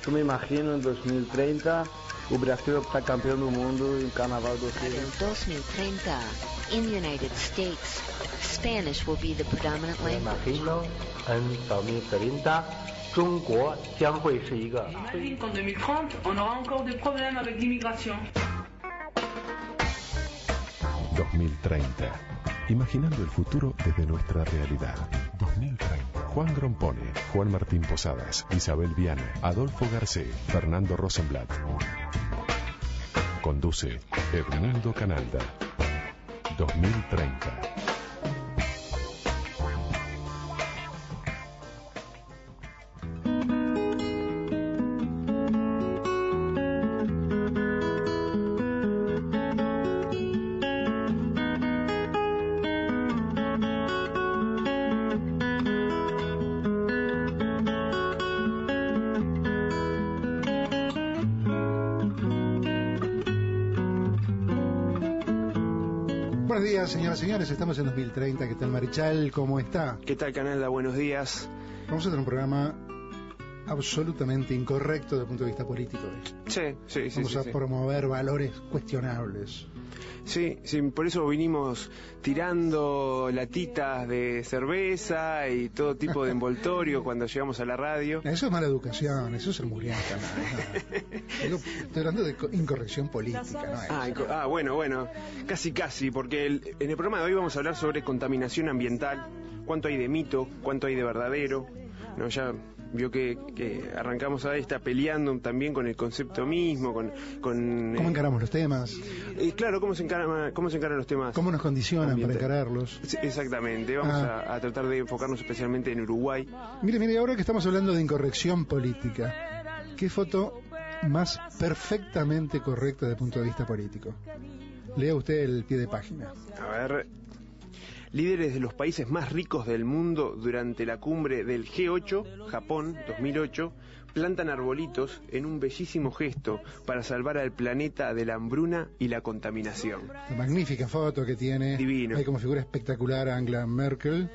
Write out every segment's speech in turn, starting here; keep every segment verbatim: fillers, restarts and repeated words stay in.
Eu me imagino em dois mil e trinta o Brasil está campeão do mundo em Carnaval do Rio. Para twenty thirty, in the United States, Spanish will be the predominant language. Imagino en dos mil treinta 中国将会是一个 J'imagine qu'en deux mille trente, on aura encore des problèmes avec l'immigration. dos mil treinta. Imaginando el futuro desde nuestra realidad. dos mil treinta. Juan Grompone, Juan Martín Posadas, Isabel Viana, Adolfo Garcé, Fernando Rosenblatt. Conduce Edmundo Canalda. dos mil treinta. Buenos días, señoras y señores, estamos en dos mil treinta. ¿Qué tal, Marichal? ¿Cómo está? ¿Qué tal, Canalda? Buenos días. Vamos a tener un programa absolutamente incorrecto desde el punto de vista político. Sí, sí, sí. Vamos sí, a sí. promover valores cuestionables. Sí, sí, por eso vinimos tirando latitas de cerveza y todo tipo de envoltorio cuando llegamos a la radio. Eso es mala educación, eso es ser murienta. No, no. Estoy hablando de incorrección política, ¿no? Ah, ah, bueno, bueno, casi casi, porque el, en el programa de hoy vamos a hablar sobre contaminación ambiental, cuánto hay de mito, cuánto hay de verdadero, ¿no? Ya vio que, que arrancamos a está peleando también con el concepto mismo, con... con ¿Cómo eh, encaramos los temas? Eh, claro, ¿cómo se, encara, ¿cómo se encaran los temas? ¿Cómo nos condicionan ambientales? para encararlos? Sí, exactamente, vamos Ah. a, a tratar de enfocarnos especialmente en Uruguay. Mire, mire, ahora que estamos hablando de incorrección política, ¿qué foto más perfectamente correcta desde el punto de vista político? Lea usted el pie de página. A ver... Líderes de los países más ricos del mundo durante la cumbre del G ocho, Japón, dos mil ocho, plantan arbolitos en un bellísimo gesto para salvar al planeta de la hambruna y la contaminación. La magnífica foto que tiene. Divino. Hay como figura espectacular a Angela Merkel.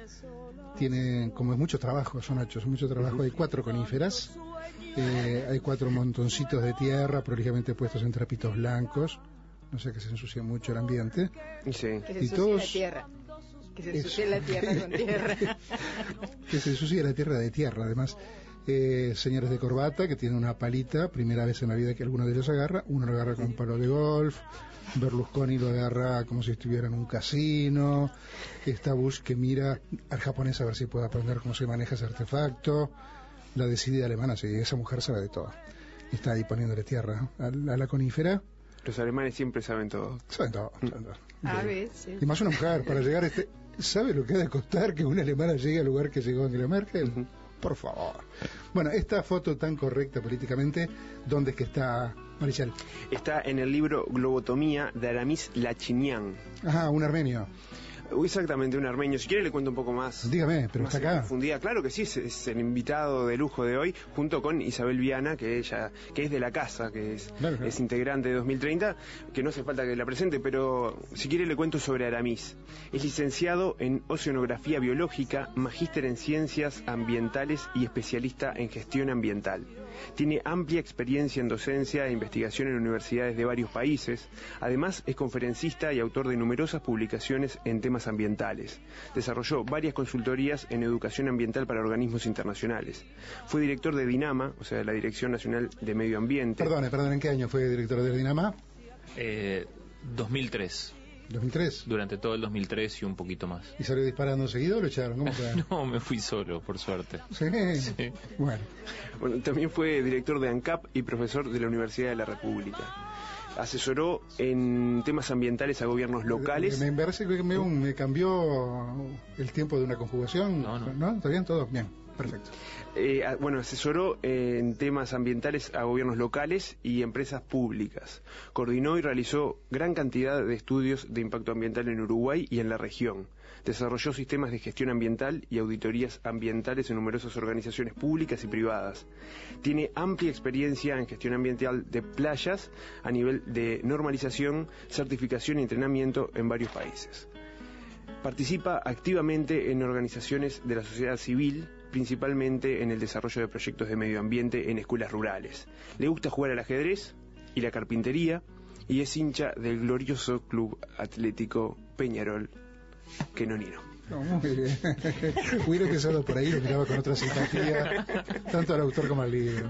Tiene como mucho trabajo, son hechos, mucho trabajo. Hay cuatro coníferas. Eh, hay cuatro montoncitos de tierra prolijamente puestos en trapitos blancos. No sé, que se ensucia mucho el ambiente. Sí. Que se Y ensucie todos... la tierra. Que se Eso. ensucie la tierra con tierra. Que se ensucia la tierra de tierra, además. Eh, señores de corbata que tienen una palita, primera vez en la vida que alguno de ellos agarra. Uno lo agarra con un palo de golf. Berlusconi lo agarra como si estuviera en un casino. Está Bush que mira al japonés a ver si puede aprender cómo se maneja ese artefacto. La decidida alemana, sí, esa mujer sabe de todo. Está ahí poniéndole tierra a la, a la conífera. Los alemanes siempre saben todo. Saben todo, saben todo. A Eh, veces. Y más una mujer, para llegar a este... ¿Sabe lo que ha de costar que una alemana llegue al lugar que llegó Angela Merkel? Uh-huh. Por favor. Bueno, esta foto tan correcta políticamente, ¿dónde es que está, Marichal? Está en el libro Globotomía de Aramis Lachinian. Ajá, un armenio. Exactamente, un armenio. Si quiere le cuento un poco más. Dígame, pero más está en acá. profundidad. Claro que sí, es, es el invitado de lujo de hoy, junto con Isabel Viana, que ella, que es de la casa, que es, Claro, claro. es integrante de dos mil treinta, que no hace falta que la presente, pero si quiere le cuento sobre Aramis. Es licenciado en Oceanografía Biológica, magíster en Ciencias Ambientales y especialista en Gestión Ambiental. Tiene amplia experiencia en docencia e investigación en universidades de varios países. Además, es conferencista y autor de numerosas publicaciones en temas ambientales. Desarrolló varias consultorías en educación ambiental para organismos internacionales. Fue director de DINAMA, o sea, la Dirección Nacional de Medio Ambiente. Perdone, perdone, ¿en qué año fue director de Dinamá? Eh, dos mil tres. ¿dos mil tres? Durante todo el dos mil tres y un poquito más. ¿Y salió disparando seguido o lo echaron? ¿Cómo fue? No, me fui solo, por suerte. Sí. Sí. Bueno. Bueno, también fue director de ANCAP y profesor de la Universidad de la República. Asesoró en temas ambientales a gobiernos locales. Me parece que me, me cambió el tiempo de una conjugación. No, no. ¿No? ¿Está bien todo? Bien, perfecto. Eh, bueno, asesoró en temas ambientales a gobiernos locales y empresas públicas. Coordinó y realizó gran cantidad de estudios de impacto ambiental en Uruguay y en la región. Desarrolló sistemas de gestión ambiental y auditorías ambientales en numerosas organizaciones públicas y privadas. Tiene amplia experiencia en gestión ambiental de playas a nivel de normalización, certificación y entrenamiento en varios países. Participa activamente en organizaciones de la sociedad civil, principalmente en el desarrollo de proyectos de medio ambiente en escuelas rurales. Le gusta jugar al ajedrez y la carpintería y es hincha del glorioso Club Atlético Peñarol Quenonino. No, muy bien. Hubiera empezado por ahí, lo miraba con otra simpatía, tanto al autor como al libro.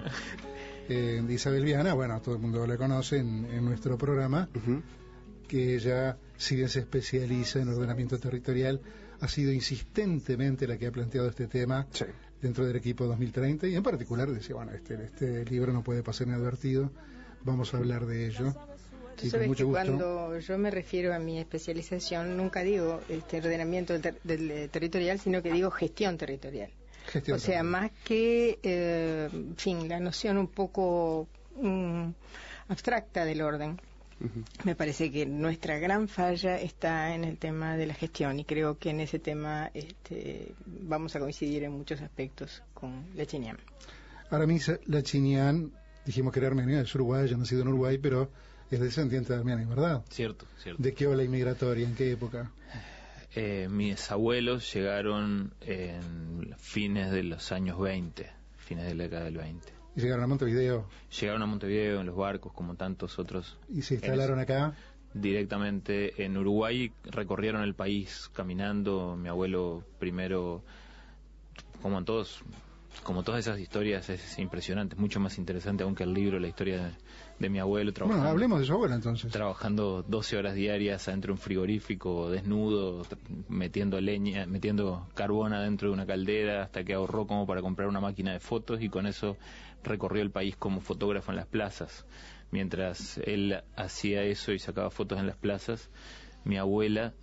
Eh, Isabel Viana, bueno, todo el mundo la conoce en, en nuestro programa, uh-huh. que ella, si bien se especializa en ordenamiento territorial, ha sido insistentemente la que ha planteado este tema sí. dentro del equipo dos mil treinta, y en particular decía, bueno, este, este libro no puede pasar inadvertido, vamos a hablar de ello. Tú sabes que cuando yo me refiero a mi especialización, nunca digo este ordenamiento del, ter del territorial, sino que digo gestión territorial. Gestión o sea, territorial. Más que, eh, en fin, la noción un poco um, abstracta del orden. Uh-huh. Me parece que nuestra gran falla está en el tema de la gestión, y creo que en ese tema este, vamos a coincidir en muchos aspectos con Lechinian. Aramis Lechinian, dijimos que era armenio, es uruguayo, nacido en Uruguay, pero es descendiente de armenios, ¿verdad? Cierto, cierto. ¿De qué ola inmigratoria? ¿En qué época? Eh, mis abuelos llegaron en fines de los años veinte, fines de la década del veinte. ¿Y llegaron a Montevideo? Llegaron a Montevideo en los barcos, como tantos otros. ¿Y se instalaron acá? Directamente en Uruguay, recorrieron el país caminando. Mi abuelo primero, como en todos, como todas esas historias, es impresionante, mucho más interesante aún que el libro, la historia de, de mi abuelo. Bueno, hablemos de su abuelo entonces. Trabajando doce horas diarias adentro de un frigorífico, desnudo, metiendo leña, metiendo carbón adentro de una caldera, hasta que ahorró como para comprar una máquina de fotos, y con eso recorrió el país como fotógrafo en las plazas. Mientras él hacía eso y sacaba fotos en las plazas, mi abuela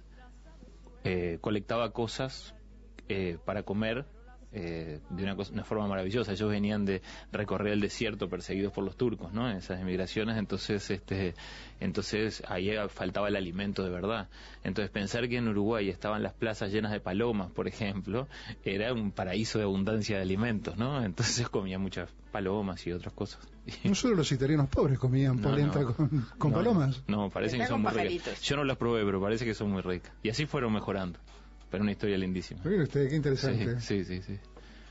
eh, colectaba cosas eh, para comer, Eh, de una, cosa, una forma maravillosa. Ellos venían de recorrer el desierto perseguidos por los turcos, ¿no? En esas emigraciones, entonces este entonces ahí faltaba el alimento de verdad. Entonces pensar que en Uruguay estaban las plazas llenas de palomas, por ejemplo, era un paraíso de abundancia de alimentos, ¿no? Entonces comía muchas palomas y otras cosas. No solo los italianos pobres comían no, polenta no, con, con no, palomas. No, no parece que son muy ricas. Yo no las probé, pero parece que son muy ricas. Y así fueron mejorando. Pero una historia lindísima. Mire usted, qué interesante. Sí, sí, sí, sí.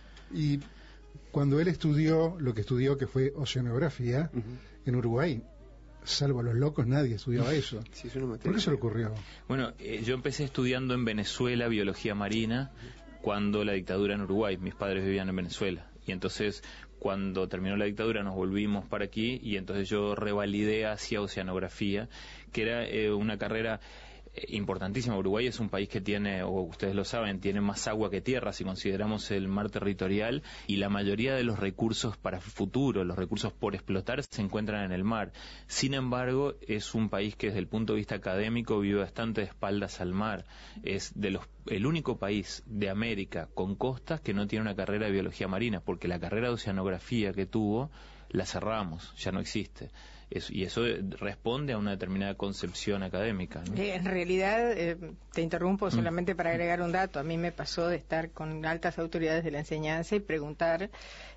Y cuando él estudió lo que estudió, que fue oceanografía, uh-huh. en Uruguay, salvo a los locos, nadie estudiaba eso. Sí, ¿por qué se le ocurrió? Bueno, eh, yo empecé estudiando en Venezuela biología marina cuando la dictadura en Uruguay. Mis padres vivían en Venezuela. Y entonces, cuando terminó la dictadura, nos volvimos para aquí, y entonces yo revalidé hacia oceanografía, que era eh, una carrera importantísima. Uruguay es un país que tiene, o ustedes lo saben, tiene más agua que tierra si consideramos el mar territorial, y la mayoría de los recursos para futuro, los recursos por explotar, se encuentran en el mar. Sin embargo, es un país que desde el punto de vista académico vive bastante de espaldas al mar. Es de los el único país de América con costas que no tiene una carrera de biología marina, porque la carrera de oceanografía que tuvo la cerramos, ya no existe. Eso, y eso responde a una determinada concepción académica, ¿no? En realidad, eh, te interrumpo solamente para agregar un dato. A mí me pasó de estar con altas autoridades de la enseñanza y preguntar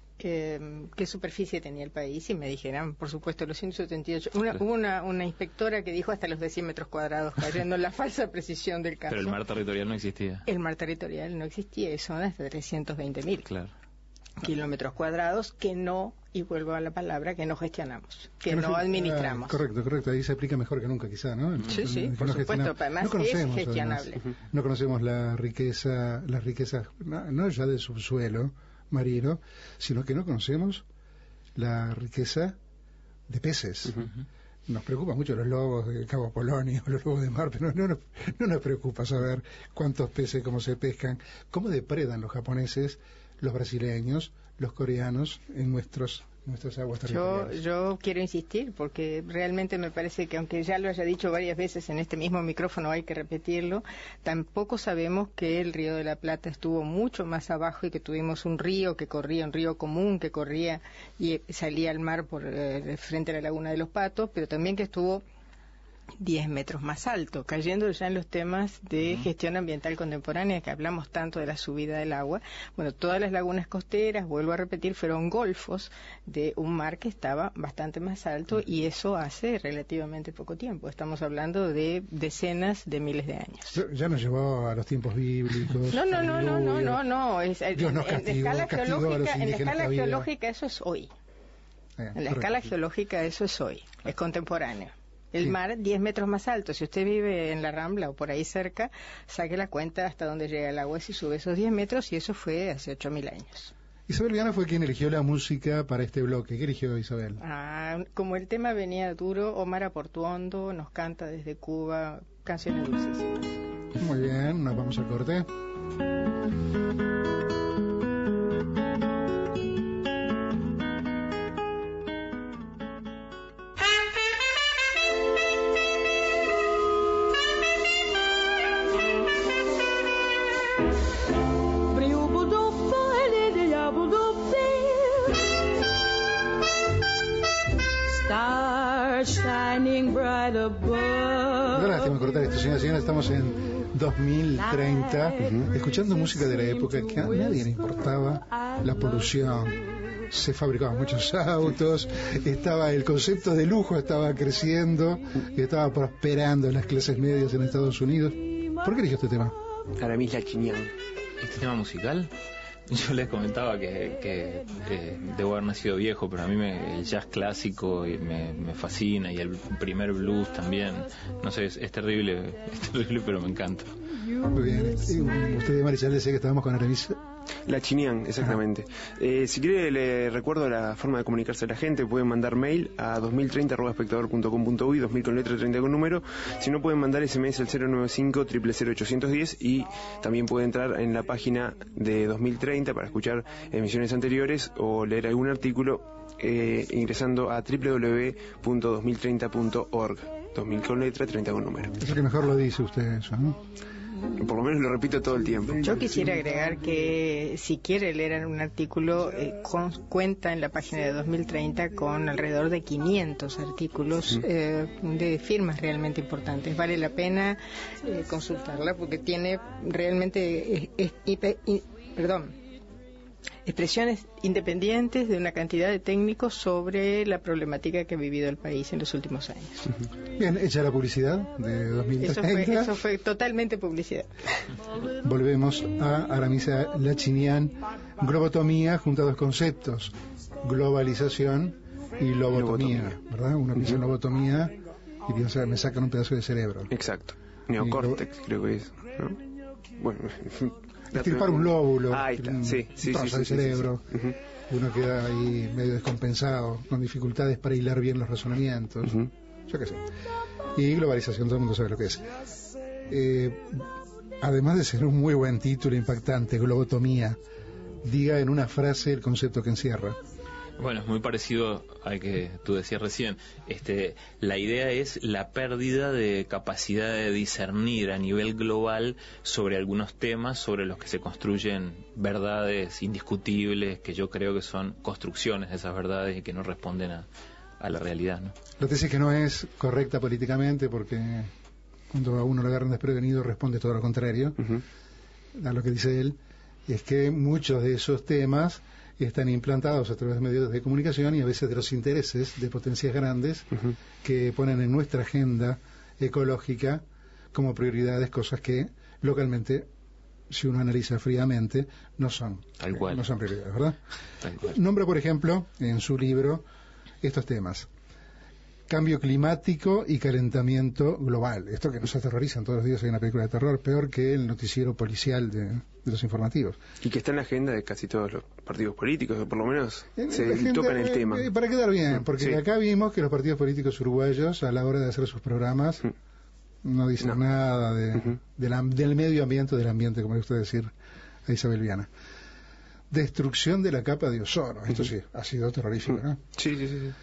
eh, qué superficie tenía el país, y me dijeron, por supuesto, los ciento setenta y ocho. Una, hubo una, una inspectora que dijo hasta los de cien metros cuadrados, cayendo en la falsa precisión del caso. Pero el mar territorial no existía. El mar territorial no existía, y son hasta trescientos veinte mil. Claro. Kilómetros cuadrados que no, y vuelvo a la palabra, que no gestionamos, que no, no administramos. Ah, correcto, correcto, ahí se aplica mejor que nunca quizá, ¿no? Sí, sí, por no supuesto, además no es gestionable. Además, no conocemos la riqueza, las riquezas, no, no ya del subsuelo marino, sino que no conocemos la riqueza de peces. Uh-huh. Nos preocupan mucho los lobos de Cabo Polonio, los lobos de mar, pero no nos, no nos preocupa saber cuántos peces, cómo se pescan, cómo depredan los japoneses, los brasileños, los coreanos en nuestros nuestras aguas territoriales. Yo, yo quiero insistir, porque realmente me parece que, aunque ya lo haya dicho varias veces en este mismo micrófono, hay que repetirlo, tampoco sabemos que el Río de la Plata estuvo mucho más abajo, y que tuvimos un río que corría, un río común que corría y salía al mar por eh, frente a la Laguna de los Patos, pero también que estuvo diez metros más alto, cayendo ya en los temas de gestión ambiental contemporánea, que hablamos tanto de la subida del agua. Bueno, todas las lagunas costeras, vuelvo a repetir, fueron golfos de un mar que estaba bastante más alto, y eso hace relativamente poco tiempo. Estamos hablando de decenas de miles de años. Ya nos llevó a los tiempos bíblicos. No, no, no, no, no, no, no. Es, Dios nos castigó, en la escala geológica, en la escala que geológica eso es hoy. Eh, en la escala geológica eso es hoy, es contemporáneo. El sí. mar diez metros más alto. Si usted vive en la Rambla o por ahí cerca, saque la cuenta hasta dónde llega el agua si sube esos diez metros, y eso fue hace ocho mil años. Isabel Viana fue quien eligió la música para este bloque. ¿Qué eligió Isabel? Ah, como el tema venía duro, Omar Aportuondo nos canta desde Cuba canciones dulcísimas. Muy bien, nos vamos al corte. Lástima cortar esto, señoras y señores. Estamos en dos mil treinta, uh-huh. escuchando música de la época que a nadie le importaba la polución. Se fabricaban muchos autos, estaba el concepto de lujo estaba creciendo, estaba prosperando en las clases medias en Estados Unidos. ¿Por qué eligió este tema? Aramis Lachinian. ¿Este tema musical? Yo les comentaba que, que, que debo haber nacido viejo, pero a mí me, el jazz clásico me, me fascina, y el primer blues también. No sé, es, es terrible, es terrible, pero me encanta. Muy bien. Usted, Marichal, decía que estábamos con Aramis Lachinian, exactamente. Eh, si quiere, le recuerdo la forma de comunicarse a la gente. Pueden mandar mail a dos mil treinta arroba espectador punto com punto uy, dos mil con letra, treinta con número. Si no, pueden mandar ese eme ese al cero nueve cinco, cero cero cero, ocho uno cero, y también puede entrar en la página de dos mil treinta para escuchar emisiones anteriores o leer algún artículo eh, ingresando a doble u doble u doble u punto dos mil treinta punto org. dos mil con letra, treinta con número. Es que mejor lo dice usted eso, ¿no? Por lo menos lo repito todo el tiempo. Yo quisiera agregar que si quiere leer un artículo, eh, con, cuenta en la página de dos mil treinta con alrededor de quinientos artículos uh-huh. eh, de firmas realmente importantes. Vale la pena eh, consultarla porque tiene realmente eh, eh, eh, eh, perdón expresiones independientes de una cantidad de técnicos sobre la problemática que ha vivido el país en los últimos años. Uh-huh. Bien, hecha la publicidad de dos mil treinta. Eso fue, eso fue totalmente publicidad. Volvemos a Aramis Lachinian, globotomía, junto a dos conceptos, globalización y lobotomía, lobotomía. ¿Verdad? Uno piensa en lobotomía y piensa, me sacan un pedazo de cerebro. Exacto. Neocórtex, lo... creo que es, ¿no? Bueno... Estirpar un lóbulo, ah, está. un sí, sí, trozo sí, del sí, cerebro, sí, sí. Uh-huh. Uno queda ahí medio descompensado, con dificultades para hilar bien los razonamientos, uh-huh. yo qué sé. Y globalización, todo el mundo sabe lo que es. Eh, además de ser un muy buen título impactante, globotomía, diga en una frase el concepto que encierra. Bueno, es muy parecido al que tú decías recién. Este, la idea es la pérdida de capacidad de discernir a nivel global sobre algunos temas sobre los que se construyen verdades indiscutibles, que yo creo que son construcciones de esas verdades y que no responden a, a la realidad, ¿no? La tesis que no es correcta políticamente, porque cuando a uno lo agarran desprevenido responde todo lo contrario, uh-huh. a lo que dice él, es que muchos de esos temas están implantados a través de medios de comunicación y a veces de los intereses de potencias grandes uh-huh. que ponen en nuestra agenda ecológica como prioridades cosas que localmente, si uno analiza fríamente, no son, Tal cual. no son prioridades, ¿verdad? Tal cual. Nombra, por ejemplo, en su libro estos temas: cambio climático y calentamiento global. Esto que nos aterrorizan todos los días, hay una película de terror peor que el noticiero policial de, de los informativos. Y que está en la agenda de casi todos los partidos políticos, o por lo menos en se agenda, tocan el eh, tema. Eh, para quedar bien, porque sí. acá vimos que los partidos políticos uruguayos, a la hora de hacer sus programas, uh-huh. no dicen no. nada de, uh-huh. de la, del medio ambiente o del ambiente, como le gusta decir a Isabel Viana. Destrucción de la capa de ozono. Esto uh-huh. sí, ha sido terrorífico, ¿no? Sí, sí, sí. sí.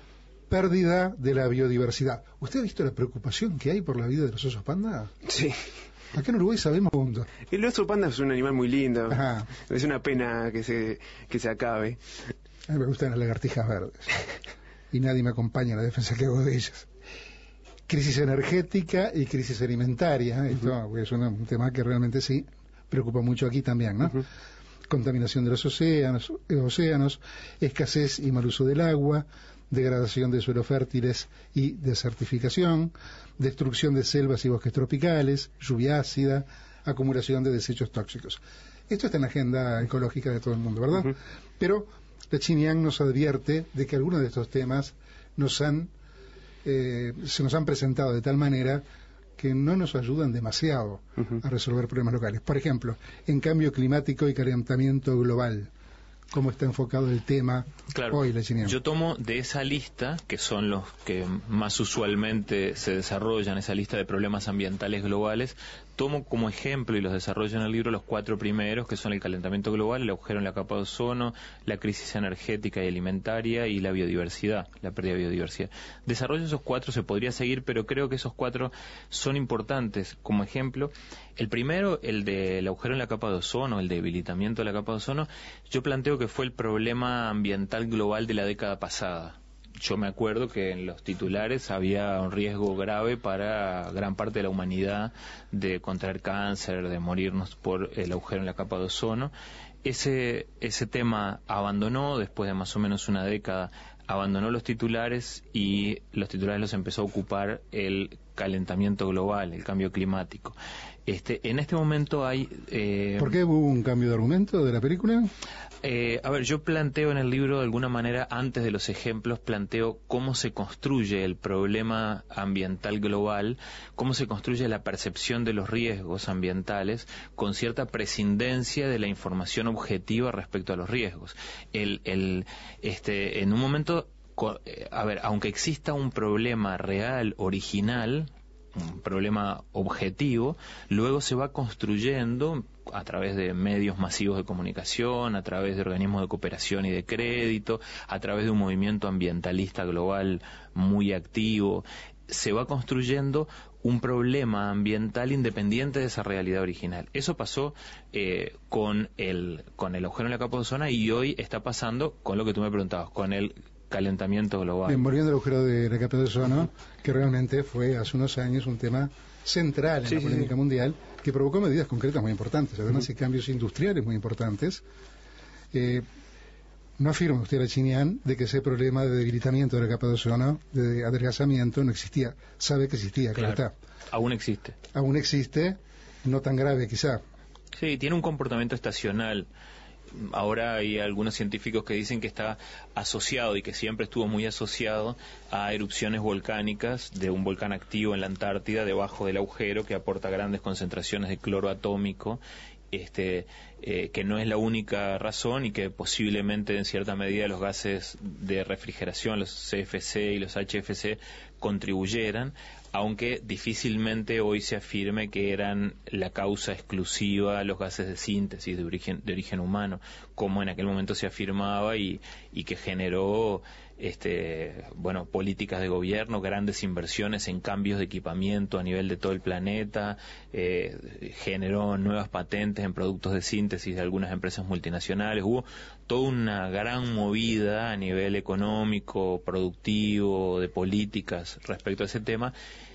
Pérdida de la biodiversidad. ¿Usted ha visto la preocupación que hay por la vida de los osos panda? Sí. Acá en Uruguay sabemos punto. El oso panda es un animal muy lindo. Ajá. Es una pena que se que se acabe. A mí me gustan las lagartijas verdes. Y nadie me acompaña en la defensa que hago de ellas. crisis energética y crisis alimentaria. Uh-huh. Esto es un, un tema que realmente sí preocupa mucho aquí también, ¿no? Uh-huh. Contaminación de los océanos, océanos, escasez y mal uso del agua, degradación de suelos fértiles y desertificación, destrucción de selvas y bosques tropicales, lluvia ácida, acumulación de desechos tóxicos. Esto está en la agenda ecológica de todo el mundo, ¿verdad? Uh-huh. Pero la Xinjiang nos advierte de que algunos de estos temas nos han eh, se nos han presentado de tal manera que no nos ayudan demasiado uh-huh. a resolver problemas locales. Por ejemplo, en cambio climático y calentamiento global, ¿cómo está enfocado el tema claro, hoy la Xinjiang? Yo tomo de esa lista, que son los que más usualmente se desarrollan, esa lista de problemas ambientales globales, tomo como ejemplo y los desarrollo en el libro los cuatro primeros, que son el calentamiento global, el agujero en la capa de ozono, la crisis energética y alimentaria y la biodiversidad, la pérdida de biodiversidad. Desarrollo esos cuatro, se podría seguir, pero creo que esos cuatro son importantes como ejemplo. El primero, el del agujero en la capa de ozono, el debilitamiento de la capa de ozono, yo planteo que fue el problema ambiental global de la década pasada. Yo me acuerdo que en los titulares había un riesgo grave para gran parte de la humanidad de contraer cáncer, de morirnos por el agujero en la capa de ozono. Ese, ese tema abandonó después de más o menos una década, abandonó los titulares y los titulares los empezó a ocupar el calentamiento global, el cambio climático. Este, en este momento hay... Eh, ¿Por qué hubo un cambio de argumento de la película? Eh, a ver, yo planteo en el libro de alguna manera, antes de los ejemplos, planteo cómo se construye el problema ambiental global, cómo se construye la percepción de los riesgos ambientales con cierta prescindencia de la información objetiva respecto a los riesgos. El, el, este, en un momento, a ver, aunque exista un problema real, original, un problema objetivo, luego se va construyendo a través de medios masivos de comunicación, a través de organismos de cooperación y de crédito, a través de un movimiento ambientalista global muy activo, se va construyendo un problema ambiental independiente de esa realidad original. Eso pasó eh, con el con el agujero en la capa de ozono y hoy está pasando con lo que tú me preguntabas, con el calentamiento global. Bien, volviendo al agujero de la capa de ozono, que realmente fue hace unos años un tema central en sí, la polémica sí, sí. mundial, que provocó medidas concretas muy importantes, además uh-huh. y cambios industriales muy importantes. Eh, no afirma usted, la Xinjiang, de que ese problema de debilitamiento de la capa de ozono, de adelgazamiento, no existía. Sabe que existía, claro, claro está. Aún existe. Aún existe, no tan grave quizá. Sí, tiene un comportamiento estacional. Ahora hay algunos científicos que dicen que está asociado y que siempre estuvo muy asociado a erupciones volcánicas de un volcán activo en la Antártida debajo del agujero que aporta grandes concentraciones de cloro atómico, este, eh, que no es la única razón y que posiblemente en cierta medida los gases de refrigeración, los C F C y los H F C, contribuyeran, aunque difícilmente hoy se afirme que eran la causa exclusiva los gases de síntesis de origen, de origen humano, como en aquel momento se afirmaba y, y que generó este, bueno, políticas de gobierno, grandes inversiones en cambios de equipamiento a nivel de todo el planeta, eh, generó nuevas patentes en productos de síntesis de algunas empresas multinacionales, hubo toda una gran movida a nivel económico, productivo, de políticas respecto a ese tema.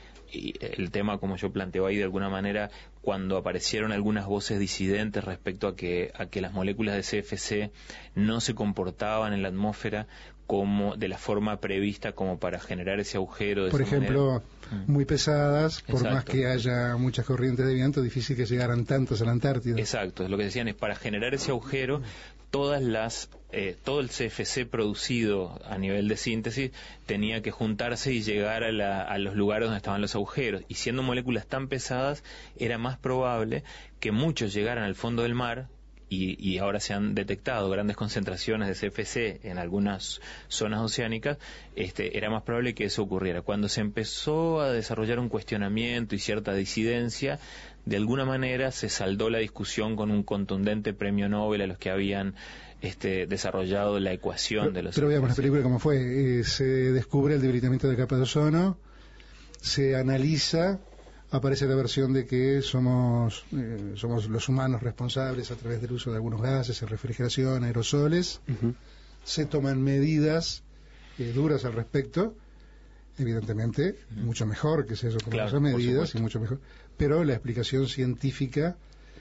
Y el tema, como yo planteo ahí de alguna manera, cuando aparecieron algunas voces disidentes respecto a que, a que las moléculas de C F C no se comportaban en la atmósfera como de la forma prevista como para generar ese agujero. De por ejemplo, manera. muy pesadas, por Exacto. más que haya muchas corrientes de viento, difícil que llegaran tantos a la Antártida. Exacto, es lo que decían, es para generar ese agujero, todas las eh, todo el C F C producido a nivel de síntesis tenía que juntarse y llegar a, la, a los lugares donde estaban los agujeros, y siendo moléculas tan pesadas era más probable que muchos llegaran al fondo del mar. Y, y ahora se han detectado grandes concentraciones de C F C en algunas zonas oceánicas, este, era más probable que eso ocurriera. Cuando se empezó a desarrollar un cuestionamiento y cierta disidencia, de alguna manera se saldó la discusión con un contundente premio Nobel a los que habían este, desarrollado la ecuación pero, de los... Pero veamos la película cómo fue. Eh, se descubre el debilitamiento de la capa de ozono, se analiza... Aparece la versión de que somos eh, somos los humanos responsables a través del uso de algunos gases, refrigeración, aerosoles. Uh-huh. Se toman medidas eh, duras al respecto evidentemente, uh-huh. mucho mejor que se haya tomado esas medidas y mucho mejor. Pero la explicación científica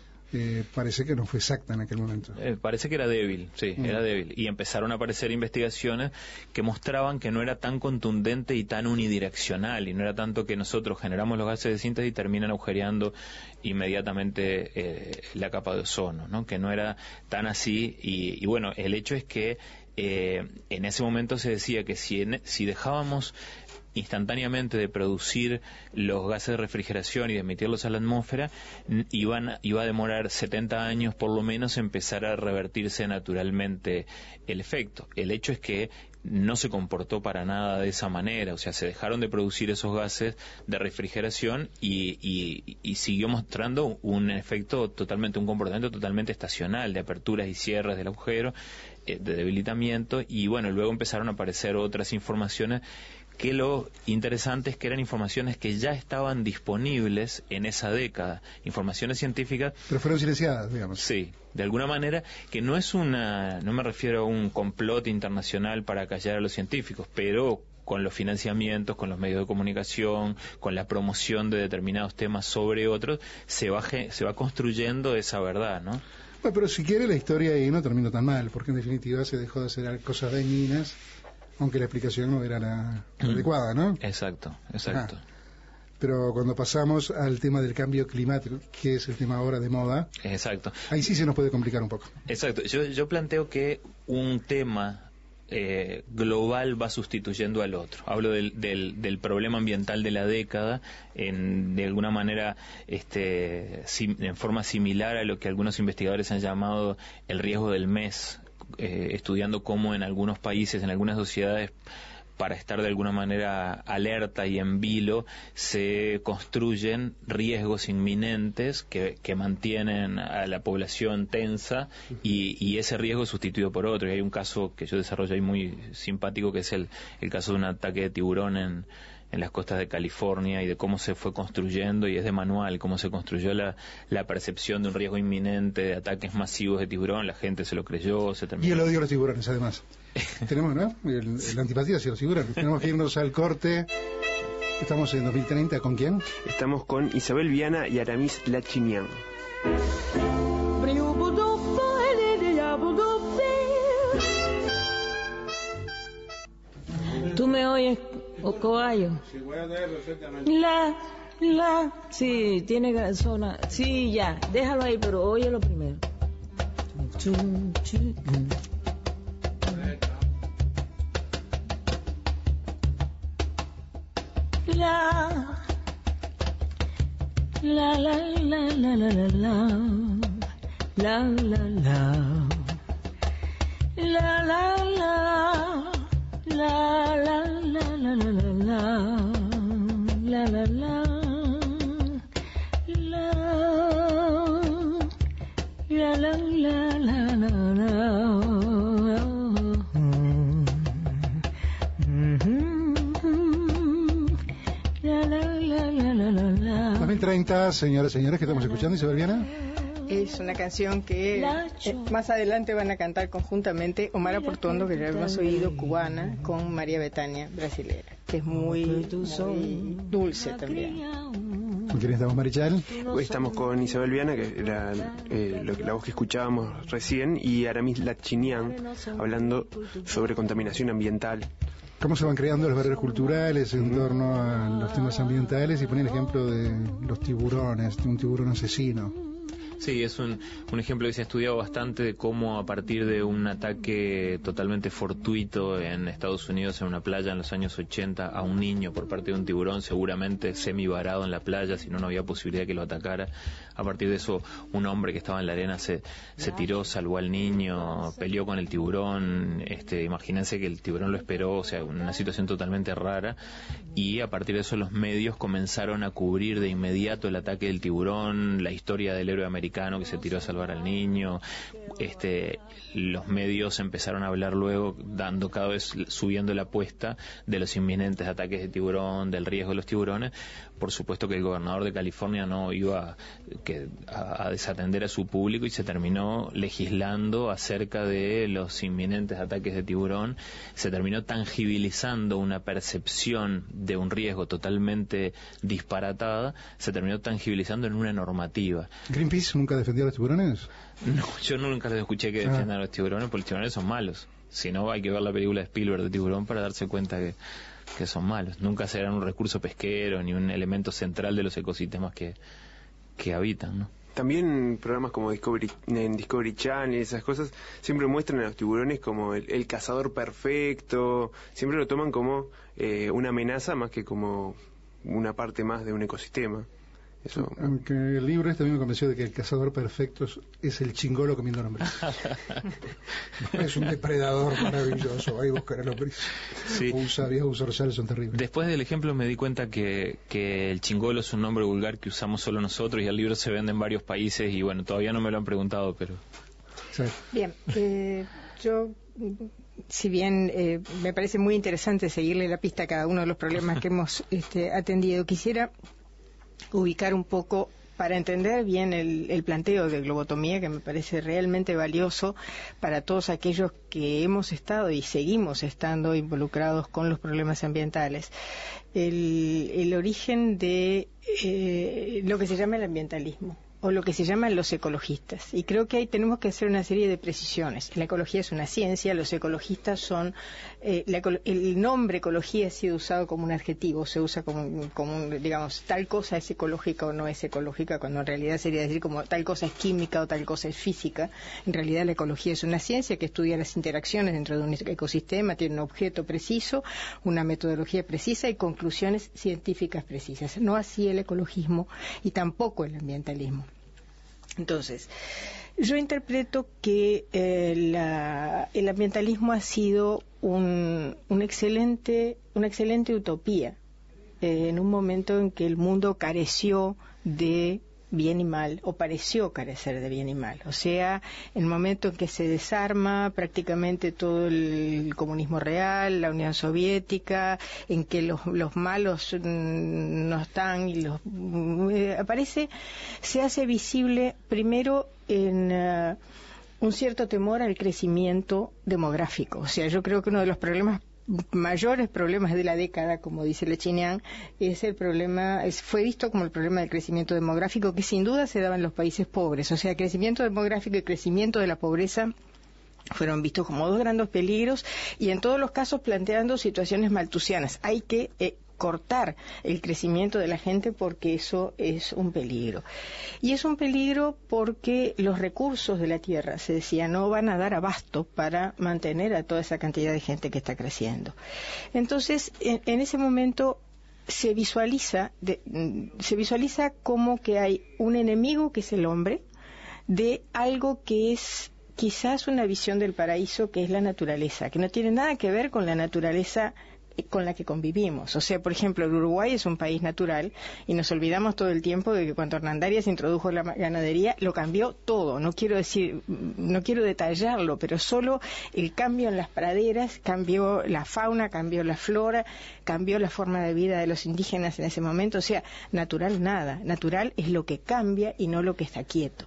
eh, parece que no fue exacta en aquel momento. Eh, parece que era débil, sí, uh-huh. era débil. Y empezaron a aparecer investigaciones que mostraban que no era tan contundente y tan unidireccional, y no era tanto que nosotros generamos los gases de síntesis y terminan agujereando inmediatamente eh, la capa de ozono, ¿no? Que no era tan así. Y, y bueno, el hecho es que eh, en ese momento se decía que si, en, si dejábamos instantáneamente de producir los gases de refrigeración y de emitirlos a la atmósfera, iban, iba a demorar setenta años por lo menos empezar a revertirse naturalmente el efecto. El hecho es que no se comportó para nada de esa manera, o sea, se dejaron de producir esos gases de refrigeración y, y, y siguió mostrando un efecto totalmente, un comportamiento totalmente estacional de aperturas y cierres del agujero, eh, de debilitamiento, y bueno, luego empezaron a aparecer otras informaciones que lo interesante es que eran informaciones que ya estaban disponibles en esa década, informaciones científicas. Pero fueron silenciadas, digamos. Sí, de alguna manera, que no es una, no me refiero a un complot internacional para callar a los científicos, pero con los financiamientos, con los medios de comunicación, con la promoción de determinados temas sobre otros, se va, se va construyendo esa verdad, ¿no? Bueno, pero si quiere la historia ahí no terminó tan mal, porque en definitiva se dejó de hacer cosas dañinas, aunque la explicación no era la, la mm. adecuada, ¿no? Exacto, exacto. Ajá. Pero cuando pasamos al tema del cambio climático, que es el tema ahora de moda, exacto, ahí sí se nos puede complicar un poco. Exacto. Yo, yo planteo que un tema eh, global va sustituyendo al otro. Hablo del, del, del problema ambiental de la década, en, de alguna manera, este, sim, en forma similar a lo que algunos investigadores han llamado el riesgo del mes. Eh, estudiando cómo en algunos países, en algunas sociedades, para estar de alguna manera alerta y en vilo, se construyen riesgos inminentes que, que mantienen a la población tensa y, y ese riesgo es sustituido por otro. Y hay un caso que yo desarrollo ahí muy simpático, que es el, el caso de un ataque de tiburón en en las costas de California y de cómo se fue construyendo, y es de manual, cómo se construyó la, la percepción de un riesgo inminente de ataques masivos de tiburón. La gente se lo creyó, se terminó. Y el odio a los tiburones, además. Tenemos, ¿no? El, el antipatía hacia los tiburones. Tenemos que irnos al corte. Estamos en dos mil treinta, ¿con quién? Estamos con Isabel Viana y Aramis Lachinian. ¿Tú me oyes, o caballo? La, la, sí, tiene zona, sí, ya, déjalo ahí, pero óyelo primero. La, la, la, la, la, la, la, la, la, la, la, la, la, la. La la la la la la la la la la la la la la la la. dos mil treinta, señoras y señores, que estamos escuchando, Isabel Viana. Es una canción que eh, más adelante van a cantar conjuntamente Omar Aportondo, que ya hemos oído, cubana, con María Bethania, brasilera, que es muy, muy dulce también. ¿Con quién estamos, Marichal? Hoy estamos con Isabel Viana, que era eh, lo, la voz que escuchábamos recién, y Aramis Lachinian, hablando sobre contaminación ambiental. ¿Cómo se van creando los barreras culturales en torno a los temas ambientales? Y poner el ejemplo de los tiburones, de un tiburón asesino. Sí, es un, un ejemplo que se ha estudiado bastante de cómo a partir de un ataque totalmente fortuito en Estados Unidos en una playa en los años ochenta a un niño por parte de un tiburón, seguramente semi-varado en la playa, si no, no había posibilidad que lo atacara. A partir de eso, un hombre que estaba en la arena se, se tiró, salvó al niño, peleó con el tiburón, este, imagínense que el tiburón lo esperó, o sea, una situación totalmente rara, y a partir de eso los medios comenzaron a cubrir de inmediato el ataque del tiburón, la historia del héroe americano americano que se tiró a salvar al niño. Este, los medios empezaron a hablar luego, dando cada vez, subiendo la apuesta de los inminentes ataques de tiburón, del riesgo de los tiburones. Por supuesto que el gobernador de California no iba que, a, a desatender a su público y se terminó legislando acerca de los inminentes ataques de tiburón. Se terminó tangibilizando una percepción de un riesgo totalmente disparatada, se terminó tangibilizando en una normativa. ¿Greenpeace nunca defendió a los tiburones? No, yo nunca les escuché que defiendan ah. a los tiburones, porque los tiburones son malos. Si no, hay que ver la película de Spielberg de Tiburón para darse cuenta que, que son malos. Nunca serán un recurso pesquero ni un elemento central de los ecosistemas que, que habitan, ¿no? También programas como Discovery, en Discovery Channel y esas cosas siempre muestran a los tiburones como el, el cazador perfecto, siempre lo toman como eh, una amenaza más que como una parte más de un ecosistema. Eso. Aunque el libro este a mí me convenció de que el cazador perfecto es, es el chingolo comiendo lombriz. Es un depredador maravilloso, ahí buscar a lombriz. Sí. Usa, viejos dorsales son terribles. Después del ejemplo me di cuenta que, que el chingolo es un nombre vulgar que usamos solo nosotros y el libro se vende en varios países y bueno, todavía no me lo han preguntado, pero... Sí. Bien, eh, yo... Si bien eh, me parece muy interesante seguirle la pista a cada uno de los problemas que hemos este, atendido, quisiera ubicar un poco para entender bien el, el planteo de globotomía, que me parece realmente valioso para todos aquellos que hemos estado y seguimos estando involucrados con los problemas ambientales. El, el origen de eh, lo que se llama el ambientalismo, o lo que se llaman los ecologistas. Y creo que ahí tenemos que hacer una serie de precisiones. La ecología es una ciencia, los ecologistas son... Eh, la, el nombre ecología ha sido usado como un adjetivo, se usa como, como un, digamos, tal cosa es ecológica o no es ecológica, cuando en realidad sería decir como tal cosa es química o tal cosa es física. En realidad la ecología es una ciencia que estudia las interacciones dentro de un ecosistema, tiene un objeto preciso, una metodología precisa y conclusiones científicas precisas. No así el ecologismo y tampoco el ambientalismo. Entonces, yo interpreto que eh, la, el ambientalismo ha sido un, un excelente, una excelente utopía eh, en un momento en que el mundo careció de bien y mal, o pareció carecer de bien y mal. O sea, en el momento en que se desarma prácticamente todo el comunismo real, la Unión Soviética, en que los, los malos mm, no están y los eh, aparece, se hace visible primero en uh, un cierto temor al crecimiento demográfico. O sea, yo creo que uno de los problemas mayores problemas de la década, como dice Lechinian, es el problema, es, fue visto como el problema del crecimiento demográfico, que sin duda se daba en los países pobres. O sea, crecimiento demográfico y crecimiento de la pobreza fueron vistos como dos grandes peligros y en todos los casos planteando situaciones maltusianas. Hay que eh, cortar el crecimiento de la gente porque eso es un peligro. Y es un peligro porque los recursos de la tierra, se decía, no van a dar abasto para mantener a toda esa cantidad de gente que está creciendo. Entonces, en, en ese momento se visualiza, de, se visualiza como que hay un enemigo que es el hombre, de algo que es quizás una visión del paraíso, que es la naturaleza, que no tiene nada que ver con la naturaleza con la que convivimos. O sea, por ejemplo, el Uruguay es un país natural y nos olvidamos todo el tiempo de que cuando Hernandarias introdujo la ganadería lo cambió todo. No quiero decir, no quiero detallarlo, pero solo el cambio en las praderas cambió la fauna, cambió la flora, cambió la forma de vida de los indígenas en ese momento. O sea, natural nada. Natural es lo que cambia y no lo que está quieto.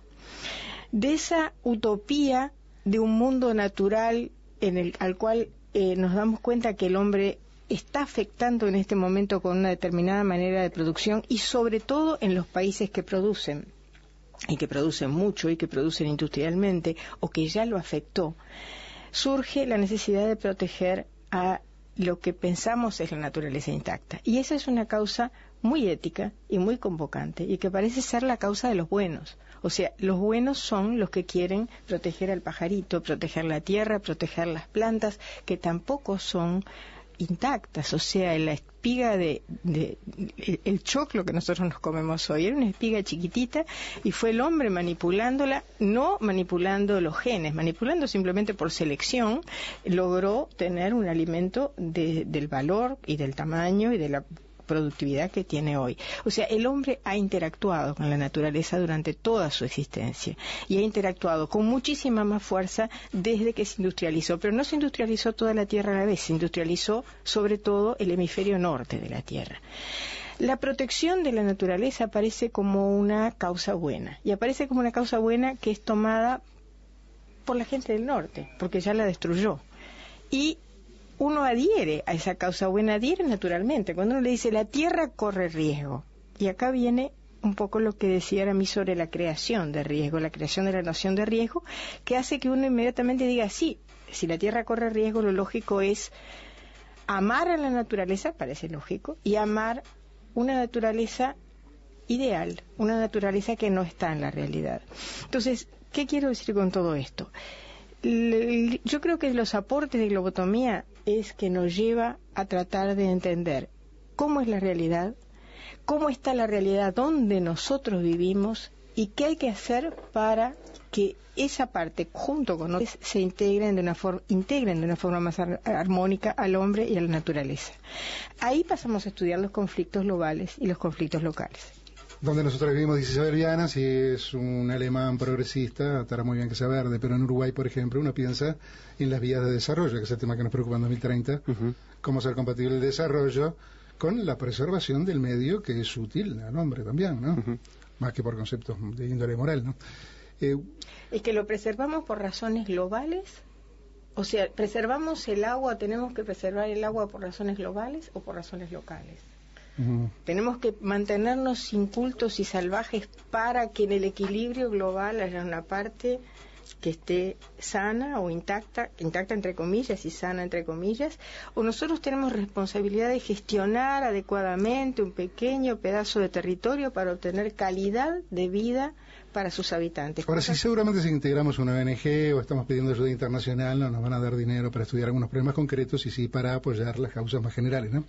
De esa utopía de un mundo natural en el al cual eh, nos damos cuenta que el hombre está afectando en este momento con una determinada manera de producción y sobre todo en los países que producen y que producen mucho y que producen industrialmente o que ya lo afectó, surge la necesidad de proteger a lo que pensamos es la naturaleza intacta. Y esa es una causa muy ética y muy convocante y que parece ser la causa de los buenos. O sea, los buenos son los que quieren proteger al pajarito, proteger la tierra, proteger las plantas, que tampoco son intactas. O sea, la espiga de, de el choclo que nosotros nos comemos hoy era una espiga chiquitita y fue el hombre manipulándola, no manipulando los genes, manipulando simplemente por selección, logró tener un alimento de, del valor y del tamaño y de la productividad que tiene hoy. O sea, el hombre ha interactuado con la naturaleza durante toda su existencia y ha interactuado con muchísima más fuerza desde que se industrializó, pero no se industrializó toda la Tierra a la vez, se industrializó sobre todo el hemisferio norte de la Tierra. La protección de la naturaleza aparece como una causa buena, y aparece como una causa buena que es tomada por la gente del norte, porque ya la destruyó. Y uno adhiere a esa causa buena, adhiere naturalmente. Cuando uno le dice la tierra corre riesgo, y acá viene un poco lo que decía Aramis sobre la creación de riesgo, la creación de la noción de riesgo, que hace que uno inmediatamente diga, sí, si la tierra corre riesgo, lo lógico es amar a la naturaleza, parece lógico, y amar una naturaleza ideal, una naturaleza que no está en la realidad. Entonces, ¿qué quiero decir con todo esto? Yo creo que los aportes de globotomía es que nos lleva a tratar de entender cómo es la realidad, cómo está la realidad donde nosotros vivimos y qué hay que hacer para que esa parte, junto con nosotros, se integren de una forma, integren de una forma más ar- armónica al hombre y a la naturaleza. Ahí pasamos a estudiar los conflictos globales y los conflictos locales. Donde nosotros vivimos, dice Isabel Viana, si es un alemán progresista, estará muy bien que sea verde, pero en Uruguay, por ejemplo, uno piensa en las vías de desarrollo, que es el tema que nos preocupa en dos mil treinta, uh-huh. Cómo ser compatible el desarrollo con la preservación del medio, que es útil al hombre también, ¿no? Uh-huh. Más que por conceptos de índole moral, ¿no? Eh, es que lo preservamos por razones globales, o sea, preservamos el agua, tenemos que preservar el agua por razones globales o por razones locales. Uh-huh. Tenemos que mantenernos incultos y salvajes para que en el equilibrio global haya una parte que esté sana o intacta, intacta entre comillas y sana entre comillas, o nosotros tenemos responsabilidad de gestionar adecuadamente un pequeño pedazo de territorio para obtener calidad de vida para sus habitantes. Ahora, si seguramente si integramos una O N G o estamos pidiendo ayuda internacional, no nos van a dar dinero para estudiar algunos problemas concretos y sí para apoyar las causas más generales, ¿no?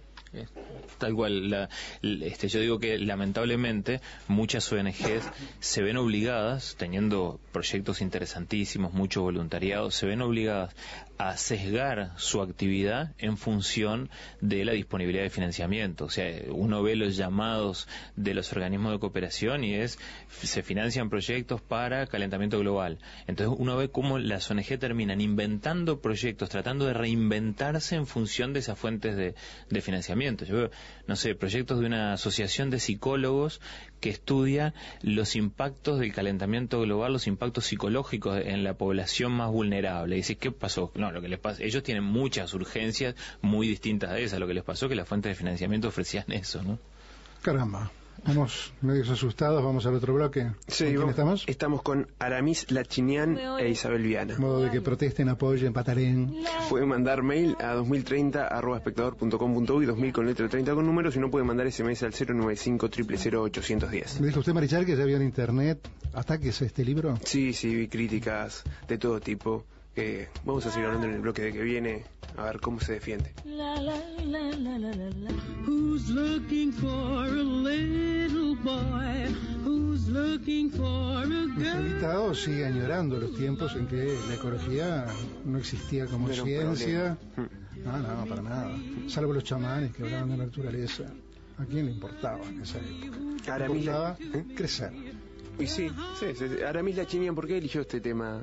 Tal cual. La, este, yo digo que lamentablemente muchas O N Ges se ven obligadas, teniendo proyectos interesantísimos, mucho voluntariado, se ven obligadas a sesgar su actividad en función de la disponibilidad de financiamiento. O sea, uno ve los llamados de los organismos de cooperación y es se financian proyectos para calentamiento global. Entonces uno ve cómo las O N G terminan inventando proyectos, tratando de reinventarse en función de esas fuentes de, de financiamiento. Yo veo, no sé, proyectos de una asociación de psicólogos que estudia los impactos del calentamiento global, los impactos psicológicos en la población más vulnerable. Y dice, ¿qué pasó? No, lo que les pasa, ellos tienen muchas urgencias muy distintas a esas. Lo que les pasó es que las fuentes de financiamiento ofrecían eso, ¿no? Caramba. Vamos medios asustados, vamos al otro bloque. Sí, ¿Con quién estamos? Estamos con Aramis Lachinian e Isabel Viana. De modo de que protesten, apoyen, pataren. Pueden mandar mail a dos mil treinta arroba espectador punto com punto uy, dos mil con letra treinta con números, y no pueden mandar S M S al cero noventa y cinco, cero cero cero, ochocientos diez. ¿Me dijo usted, Marichal, que ya vio en internet ataques a este libro? Sí, sí, vi críticas de todo tipo. Eh, vamos a seguir hablando en el bloque de que viene, a ver cómo se defiende. La, la, la, la, la, la, la. Who's looking for a little boy? Who's looking for a girl? El Estado sigue añorando los tiempos en que la ecología no existía como Pero ciencia. No, no, para nada. Salvo los chamanes que hablaban de la naturaleza. ¿A quién le importaba en esa época? Le importaba ¿eh? crecer. Y sí, sí, sí. Aramis Lachinian, ¿por qué eligió este tema?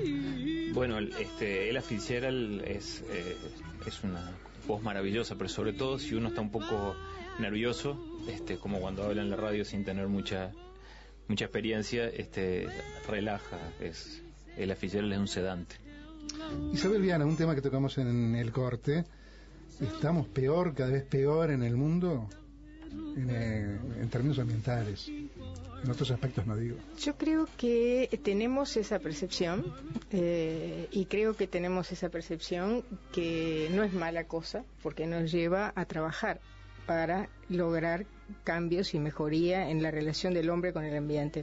Bueno, este, Ella Fitzgerald es, eh, es una voz maravillosa, pero sobre todo si uno está un poco nervioso, este, como cuando habla en la radio sin tener mucha mucha experiencia, este, relaja. Es, Ella Fitzgerald es un sedante. Isabel Viana, un tema que tocamos en el corte, estamos peor, cada vez peor en el mundo en, eh, en términos ambientales. En otros aspectos no digo. Yo creo que tenemos esa percepción eh, y creo que tenemos esa percepción que no es mala cosa porque nos lleva a trabajar para lograr cambios y mejoría en la relación del hombre con el ambiente.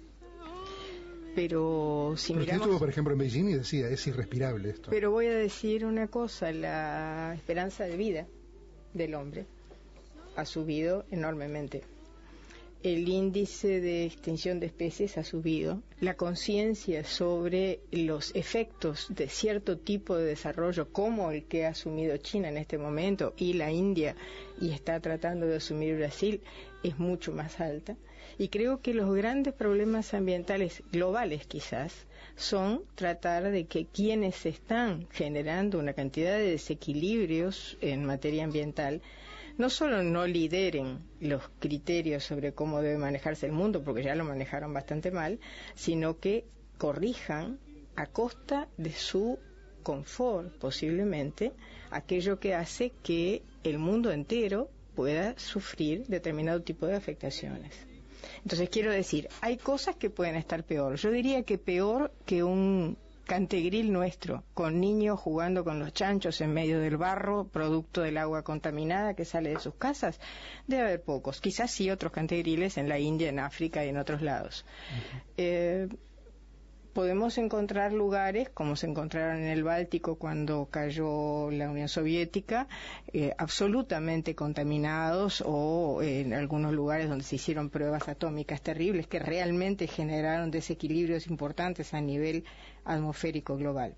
Pero si Pero miramos... usted estuvo, por ejemplo, en Beijing y decía, es irrespirable esto. Pero voy a decir una cosa, la esperanza de vida del hombre ha subido enormemente. el índice de extinción de especies ha subido, la conciencia sobre los efectos de cierto tipo de desarrollo como el que ha asumido China en este momento y la India y está tratando de asumir Brasil es mucho más alta. Y creo que los grandes problemas ambientales globales quizás son tratar de que quienes están generando una cantidad de desequilibrios en materia ambiental no solo no lideren los criterios sobre cómo debe manejarse el mundo, porque ya lo manejaron bastante mal, sino que corrijan a costa de su confort, posiblemente, aquello que hace que el mundo entero pueda sufrir determinado tipo de afectaciones. Entonces, quiero decir, hay cosas que pueden estar peor. Yo diría que peor que un cantegril nuestro, con niños jugando con los chanchos en medio del barro, producto del agua contaminada que sale de sus casas, debe haber pocos. Quizás sí otros cantegriles en la India, en África y en otros lados. Uh-huh. Eh, podemos encontrar lugares, como se encontraron en el Báltico cuando cayó la Unión Soviética, eh, absolutamente contaminados, o eh, en algunos lugares donde se hicieron pruebas atómicas terribles que realmente generaron desequilibrios importantes a nivel atmosférico global.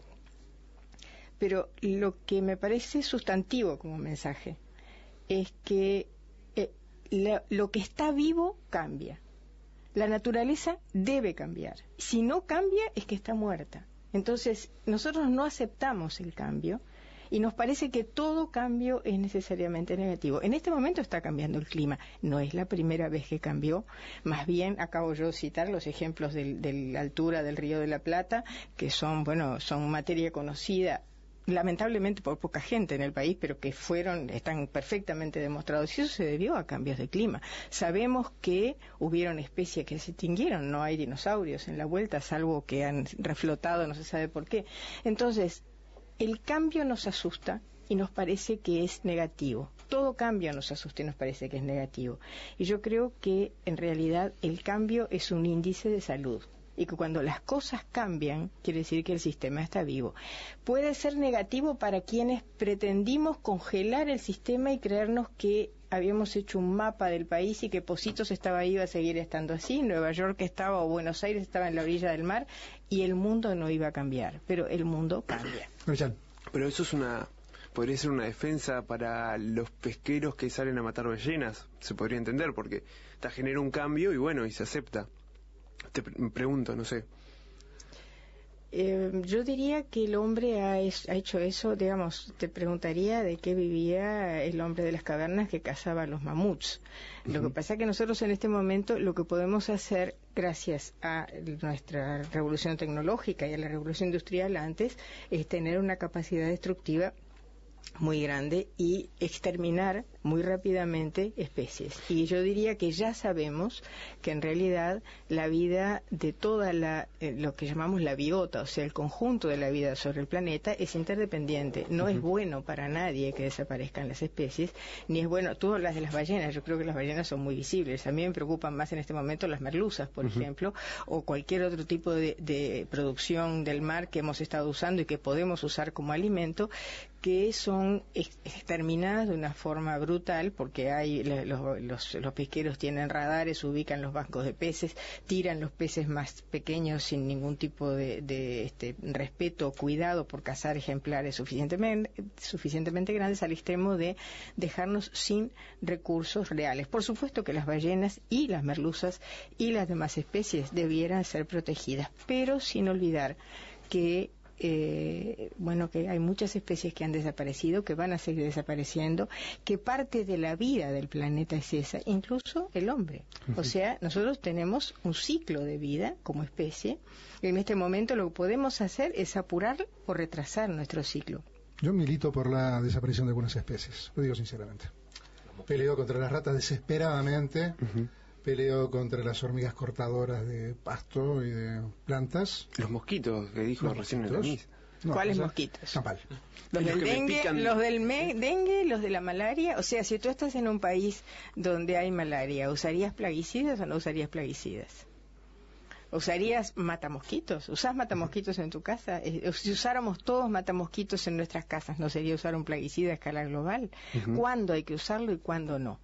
Pero lo que me parece sustantivo como mensaje es que eh, la, lo que está vivo cambia. La naturaleza debe cambiar. Si no cambia, es que está muerta. Entonces, nosotros no aceptamos el cambio y nos parece que todo cambio es necesariamente negativo. En este momento está cambiando el clima. No es la primera vez que cambió. Más bien, acabo yo de citar los ejemplos de, de la altura del Río de la Plata, que son, bueno, son materia conocida lamentablemente por poca gente en el país, pero que fueron, están perfectamente demostrados, y eso se debió a cambios de clima. Sabemos que hubieron especies que se extinguieron, no hay dinosaurios en la vuelta, salvo que han reflotado, no se sabe por qué. Entonces, el cambio nos asusta y nos parece que es negativo. Todo cambio nos asusta y nos parece que es negativo. Y yo creo que, en realidad, el cambio es un índice de salud. Y que cuando las cosas cambian, quiere decir que el sistema está vivo. Puede ser negativo para quienes pretendimos congelar el sistema y creernos que habíamos hecho un mapa del país y que Positos estaba ahí, iba a seguir estando así, Nueva York estaba, o Buenos Aires estaba en la orilla del mar, y el mundo no iba a cambiar. Pero el mundo cambia. Pero eso es una... podría ser una defensa para los pesqueros que salen a matar ballenas, se podría entender, porque te genera un cambio y bueno, y se acepta. Te pre- pregunto, no sé. Eh, yo diría que el hombre ha, es, ha hecho eso, digamos, te preguntaría de qué vivía el hombre de las cavernas que cazaba los mamuts. Uh-huh. Lo que pasa es que nosotros en este momento lo que podemos hacer, gracias a nuestra revolución tecnológica y a la revolución industrial antes, es tener una capacidad destructiva muy grande y exterminar muy rápidamente especies. Y yo diría que ya sabemos que en realidad la vida de toda la eh, lo que llamamos la biota, o sea, el conjunto de la vida sobre el planeta, es interdependiente. No uh-huh. es bueno para nadie que desaparezcan las especies, ni es bueno, tú hablas de las ballenas, yo creo que las ballenas son muy visibles. A mí me preocupan más en este momento las merluzas, por uh-huh. ejemplo, o cualquier otro tipo de, de producción del mar que hemos estado usando y que podemos usar como alimento, que son exterminadas de una forma brutal, porque hay los, los, los pesqueros tienen radares, ubican los bancos de peces, tiran los peces más pequeños sin ningún tipo de, de este, respeto o cuidado por cazar ejemplares suficientemente, suficientemente grandes, al extremo de dejarnos sin recursos reales. Por supuesto que las ballenas y las merluzas y las demás especies debieran ser protegidas, pero sin olvidar que Eh, bueno, que hay muchas especies que han desaparecido, que van a seguir desapareciendo, que parte de la vida del planeta es esa, incluso el hombre. O sea, nosotros tenemos un ciclo de vida como especie, y en este momento lo que podemos hacer es apurar o retrasar nuestro ciclo. Yo milito por la desaparición de algunas especies, lo digo sinceramente. Peleo contra las ratas desesperadamente. Uh-huh. Peleo contra las hormigas cortadoras de pasto y de plantas. Los mosquitos, que dijo los recién el Aramis. No, ¿cuáles mosquitos? Zapal. Los, los del dengue, los del me- dengue, los de la malaria. O sea, si tú estás en un país donde hay malaria, ¿usarías plaguicidas o no usarías plaguicidas? ¿Usarías matamosquitos? ¿Usás matamosquitos en tu casa? Eh, si usáramos todos matamosquitos en nuestras casas, ¿no sería usar un plaguicida a escala global? Uh-huh. ¿Cuándo hay que usarlo y cuándo no?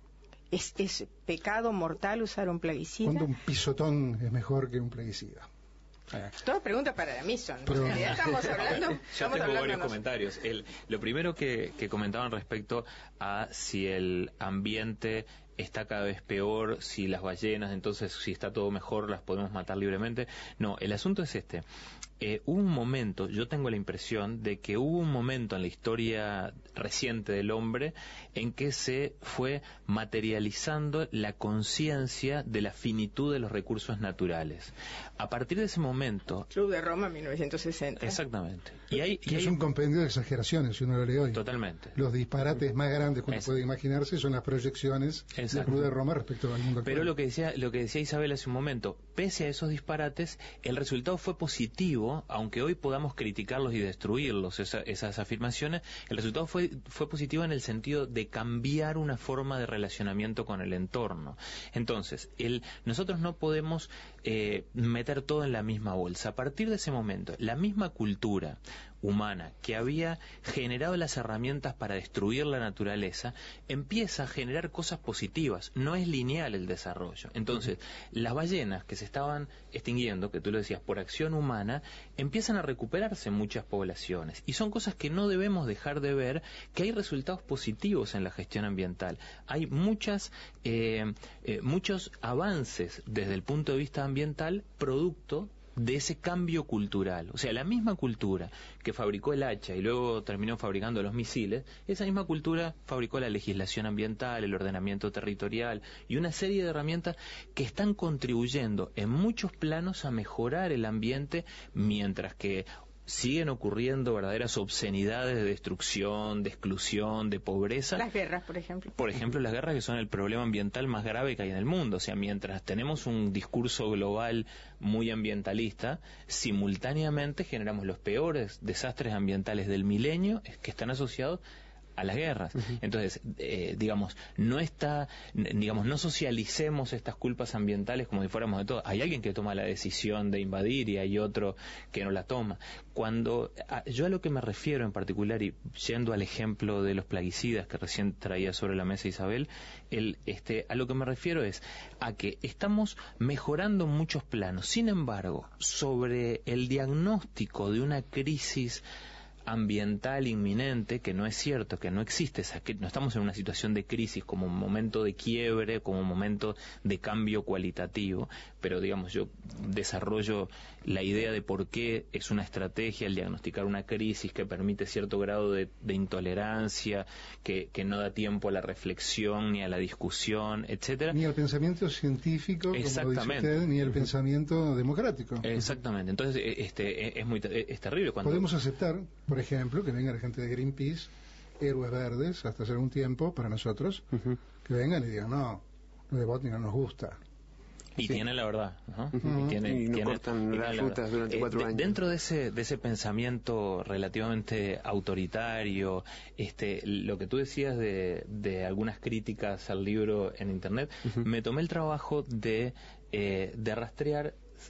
¿Es, ¿Es pecado mortal usar un plaguicida? ¿Cuándo un pisotón es mejor que un plaguicida? Todas preguntas para mí son. Pero, en realidad estamos hablando. Yo estamos tengo hablando varios nos... comentarios. El, lo primero que, que comentaban respecto a si el ambiente está cada vez peor, si las ballenas, entonces si está todo mejor, las podemos matar libremente. No, el asunto es este. Eh, hubo un momento, yo tengo la impresión de que hubo un momento en la historia reciente del hombre en que se fue materializando la conciencia de la finitud de los recursos naturales. A partir de ese momento... Club de Roma, mil novecientos sesenta. Exactamente. Y hay, y es hay... un compendio de exageraciones, si uno lo lee hoy. Totalmente. Los disparates más grandes que uno puede imaginarse son las proyecciones del Club de Roma respecto al mundo actual. Pero lo que decía, lo que decía Isabel hace un momento, pese a esos disparates, el resultado fue positivo. Aunque hoy podamos criticarlos y destruirlos, esa, esas afirmaciones, el resultado fue, fue positivo en el sentido de cambiar una forma de relacionamiento con el entorno. Entonces, el, nosotros no podemos eh, meter todo en la misma bolsa. A partir de ese momento, la misma cultura humana que había generado las herramientas para destruir la naturaleza, empieza a generar cosas positivas. No es lineal el desarrollo. Entonces, uh-huh. las ballenas que se estaban extinguiendo, que tú lo decías, por acción humana, empiezan a recuperarse muchas poblaciones. Y son cosas que no debemos dejar de ver, que hay resultados positivos en la gestión ambiental. Hay muchas, eh, eh, muchos avances desde el punto de vista ambiental, producto de ese cambio cultural. O sea, la misma cultura que fabricó el hacha y luego terminó fabricando los misiles, esa misma cultura fabricó la legislación ambiental, el ordenamiento territorial y una serie de herramientas que están contribuyendo en muchos planos a mejorar el ambiente, mientras que siguen ocurriendo verdaderas obscenidades de destrucción, de exclusión, de pobreza. Las guerras, por ejemplo. Por ejemplo, las guerras, que son el problema ambiental más grave que hay en el mundo. O sea, mientras tenemos un discurso global muy ambientalista, simultáneamente generamos los peores desastres ambientales del milenio que están asociados a las guerras. Uh-huh. Entonces, eh, digamos, no está, digamos, no socialicemos estas culpas ambientales como si fuéramos de todo. Hay alguien que toma la decisión de invadir y hay otro que no la toma. Cuando, a, yo a lo que me refiero en particular, y yendo al ejemplo de los plaguicidas que recién traía sobre la mesa Isabel, el, este, a lo que me refiero es a que estamos mejorando muchos planos. Sin embargo, sobre el diagnóstico de una crisis ambiental inminente, que no es cierto, que no existe, que no estamos en una situación de crisis como un momento de quiebre, como un momento de cambio cualitativo, pero digamos, yo desarrollo la idea de por qué es una estrategia el diagnosticar una crisis que permite cierto grado de, de intolerancia, que, que no da tiempo a la reflexión ni a la discusión, etcétera. Ni al pensamiento científico, como dice usted, ni al pensamiento democrático. Exactamente. Entonces, este, es muy es terrible cuando podemos aceptar, por ejemplo, que venga la gente de Greenpeace, héroes verdes, hasta hace algún tiempo, para nosotros, uh-huh. que vengan y digan, no, lo de Botnia no nos gusta. Y sí. tienen la verdad, ¿no? Uh-huh. y, tienen, y no tienen, cortan y las rutas durante eh, cuatro de, años. Dentro de ese, de ese pensamiento relativamente autoritario, este, lo que tú decías de, de algunas críticas al libro en Internet, uh-huh. me tomé el trabajo de, eh, de rastrear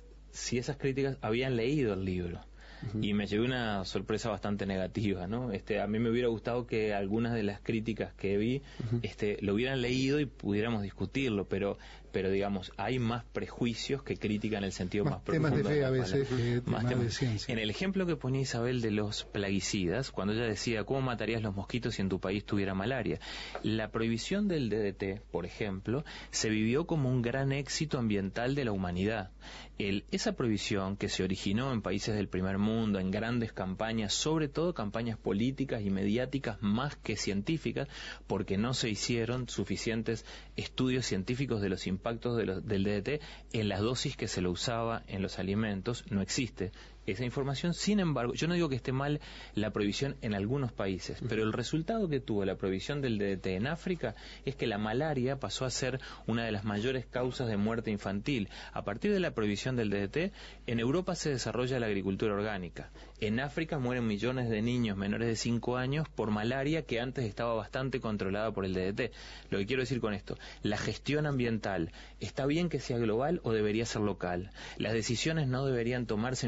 si esas críticas habían leído el libro. Uh-huh. Y me llevé una sorpresa bastante negativa, ¿no? Este, a mí me hubiera gustado que algunas de las críticas que vi, uh-huh. este, lo hubieran leído y pudiéramos discutirlo, pero, pero digamos, hay más prejuicios que crítica en el sentido más, más profundo. Temas de fe a veces que más temas temas de ciencia. En el ejemplo que ponía Isabel de los plaguicidas, cuando ella decía, ¿cómo matarías los mosquitos si en tu país tuviera malaria? La prohibición del D D T, por ejemplo, se vivió como un gran éxito ambiental de la humanidad. El, esa prohibición que se originó en países del primer mundo, en grandes campañas, sobre todo campañas políticas y mediáticas más que científicas, porque no se hicieron suficientes estudios científicos de los impactos de los, del D D T en las dosis que se lo usaba en los alimentos, no existe esa información. Sin embargo, yo no digo que esté mal la prohibición en algunos países, pero el resultado que tuvo la prohibición del D D T en África es que la malaria pasó a ser una de las mayores causas de muerte infantil. A partir de la prohibición del D D T, en Europa se desarrolla la agricultura orgánica. En África mueren millones de niños menores de cinco años por malaria, que antes estaba bastante controlada por el D D T. Lo que quiero decir con esto, la gestión ambiental, ¿está bien que sea global o debería ser local? Las decisiones no deberían tomarse en función de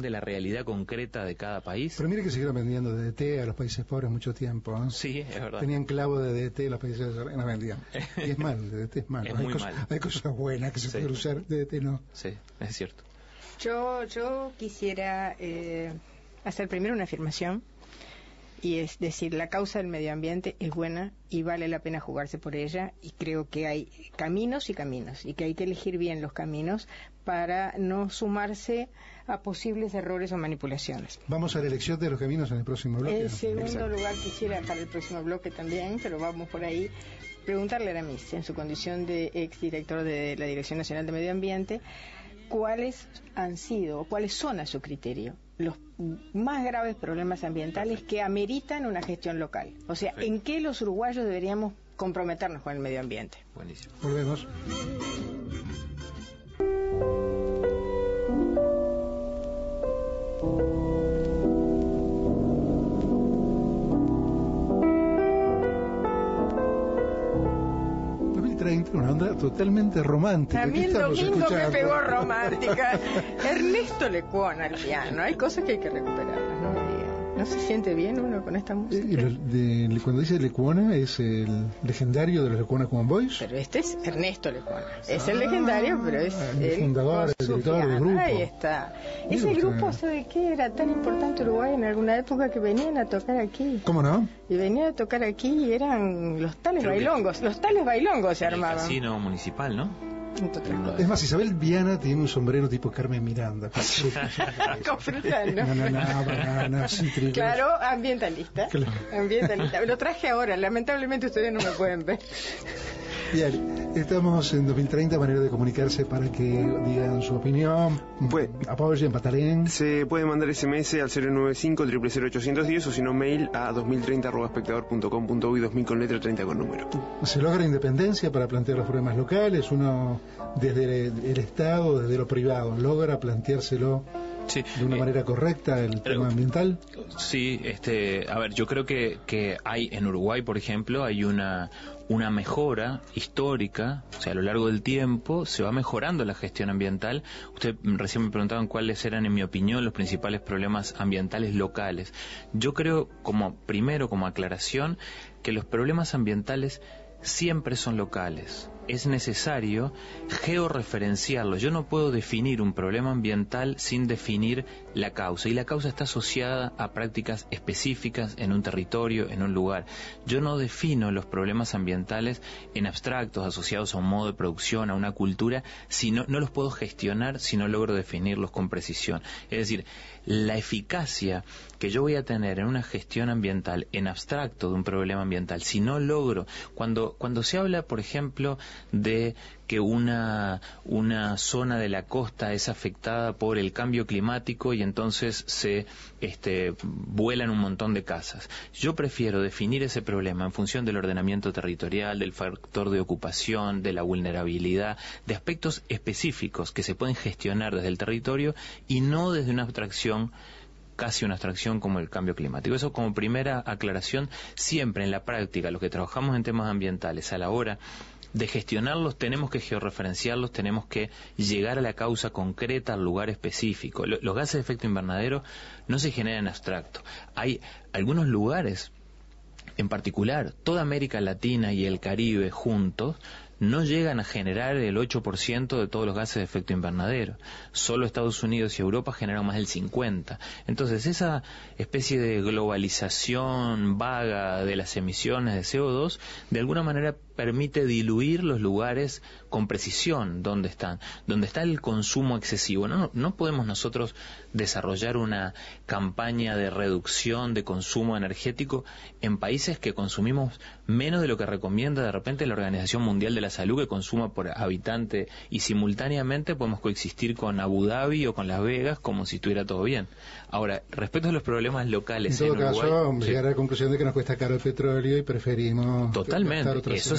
de la realidad concreta de cada país. Pero mire que siguieron vendiendo D D T a los países pobres mucho tiempo, ¿eh? Sí, es verdad. Tenían clavo de D D T, los países no vendían. Y es malo, el D D T es malo. Es hay, muy cosas, malo. hay cosas buenas que se Sí. pueden usar, D D T no. Sí, es cierto. Yo, yo quisiera eh, hacer primero una afirmación, y es decir, la causa del medio ambiente es buena y vale la pena jugarse por ella, y creo que hay caminos y caminos, y que hay que elegir bien los caminos para no sumarse a posibles errores o manipulaciones. Vamos a la elección de los caminos en el próximo bloque. En ¿no? segundo Exacto. lugar, quisiera para el próximo bloque también, pero vamos por ahí, preguntarle a Aramis, en su condición de exdirector de la Dirección Nacional de Medio Ambiente, cuáles han sido o cuáles son a su criterio los más graves problemas ambientales que ameritan una gestión local. O sea, ¿en qué los uruguayos deberíamos comprometernos con el medio ambiente? Buenísimo. Volvemos. dos mil treinta, una onda totalmente romántica. A mí ¿Qué el estamos domingo me escuchando? pegó romántica. Ernesto Lecuona al piano. Hay cosas que hay que recuperarlas, no me digan. ¿No se siente bien uno con esta música? Y lo- de- cuando dice Lecuona es el legendario de los Lecuona Common Boys. Pero este es Ernesto Lecuona. Es el legendario, pero es el el fundador, con el su director del piano. grupo. Ahí está. Mira Ese usted. grupo, ¿sabe qué? Era tan importante Uruguay en alguna época que venían a tocar aquí. ¿Cómo no? Y venían a tocar aquí y eran los tales Creo que- bailongos. Los tales bailongos se En el armaban. casino municipal, ¿no? Entre otras cosas. Es más, Isabel Viana tiene un sombrero tipo Carmen Miranda. Con fruta, ¿no? Banana, banana, cítricos. Claro, ambientalista. Claro. Ambientalista. Lo traje ahora. Lamentablemente ustedes no me pueden ver. Bien, estamos en dos mil treinta, manera de comunicarse para que digan su opinión, Pues- apoyen, patalen. Se puede mandar S M S al cero nueve cinco, cero cero cero, ocho uno cero o si no mail a dos mil treinta arroba espectador punto com punto uy, dos mil con letra treinta con número. Se logra independencia para plantear los problemas locales, uno desde el, el Estado, desde lo privado, logra planteárselo Sí. de una Eh, manera correcta el tema ambiental. Sí, este, a ver, yo creo que, que hay en Uruguay, por ejemplo, hay una una mejora histórica, o sea, a lo largo del tiempo se va mejorando la gestión ambiental. Usted mm, recién me preguntaban cuáles eran, en mi opinión, los principales problemas ambientales locales. Yo creo, como primero, como aclaración, que los problemas ambientales siempre son locales. Es necesario georreferenciarlo. Yo no puedo definir un problema ambiental sin definir la causa. Y la causa está asociada a prácticas específicas en un territorio, en un lugar. Yo no defino los problemas ambientales en abstractos, asociados a un modo de producción, a una cultura, si no, no los puedo gestionar si no logro definirlos con precisión. Es decir, la eficacia que yo voy a tener en una gestión ambiental, en abstracto de un problema ambiental, si no logro, cuando, cuando se habla, por ejemplo, de que una, una zona de la costa es afectada por el cambio climático y entonces se este, vuelan un montón de casas. Yo prefiero definir ese problema en función del ordenamiento territorial, del factor de ocupación, de la vulnerabilidad, de aspectos específicos que se pueden gestionar desde el territorio y no desde una abstracción, casi una abstracción como el cambio climático. Eso como primera aclaración. Siempre en la práctica, los que trabajamos en temas ambientales, a la hora de gestionarlos tenemos que georreferenciarlos, tenemos que llegar a la causa concreta, al lugar específico. Lo- Los gases de efecto invernadero no se generan en abstracto. Hay algunos lugares, en particular, toda América Latina y el Caribe juntos, no llegan a generar el ocho por ciento de todos los gases de efecto invernadero. Solo Estados Unidos y Europa generan más del cincuenta por ciento. Entonces, esa especie de globalización vaga de las emisiones de C O dos, de alguna manera permite diluir los lugares con precisión donde están, donde está el consumo excesivo. No, no podemos nosotros desarrollar una campaña de reducción de consumo energético en países que consumimos menos de lo que recomienda de repente la Organización Mundial de la Salud, que consuma por habitante, y simultáneamente podemos coexistir con Abu Dhabi o con Las Vegas como si estuviera todo bien. Ahora, respecto a los problemas locales En todo en caso, Uruguay, llegar a la conclusión de que nos cuesta caro el petróleo y preferimos totalmente, gastar otras eso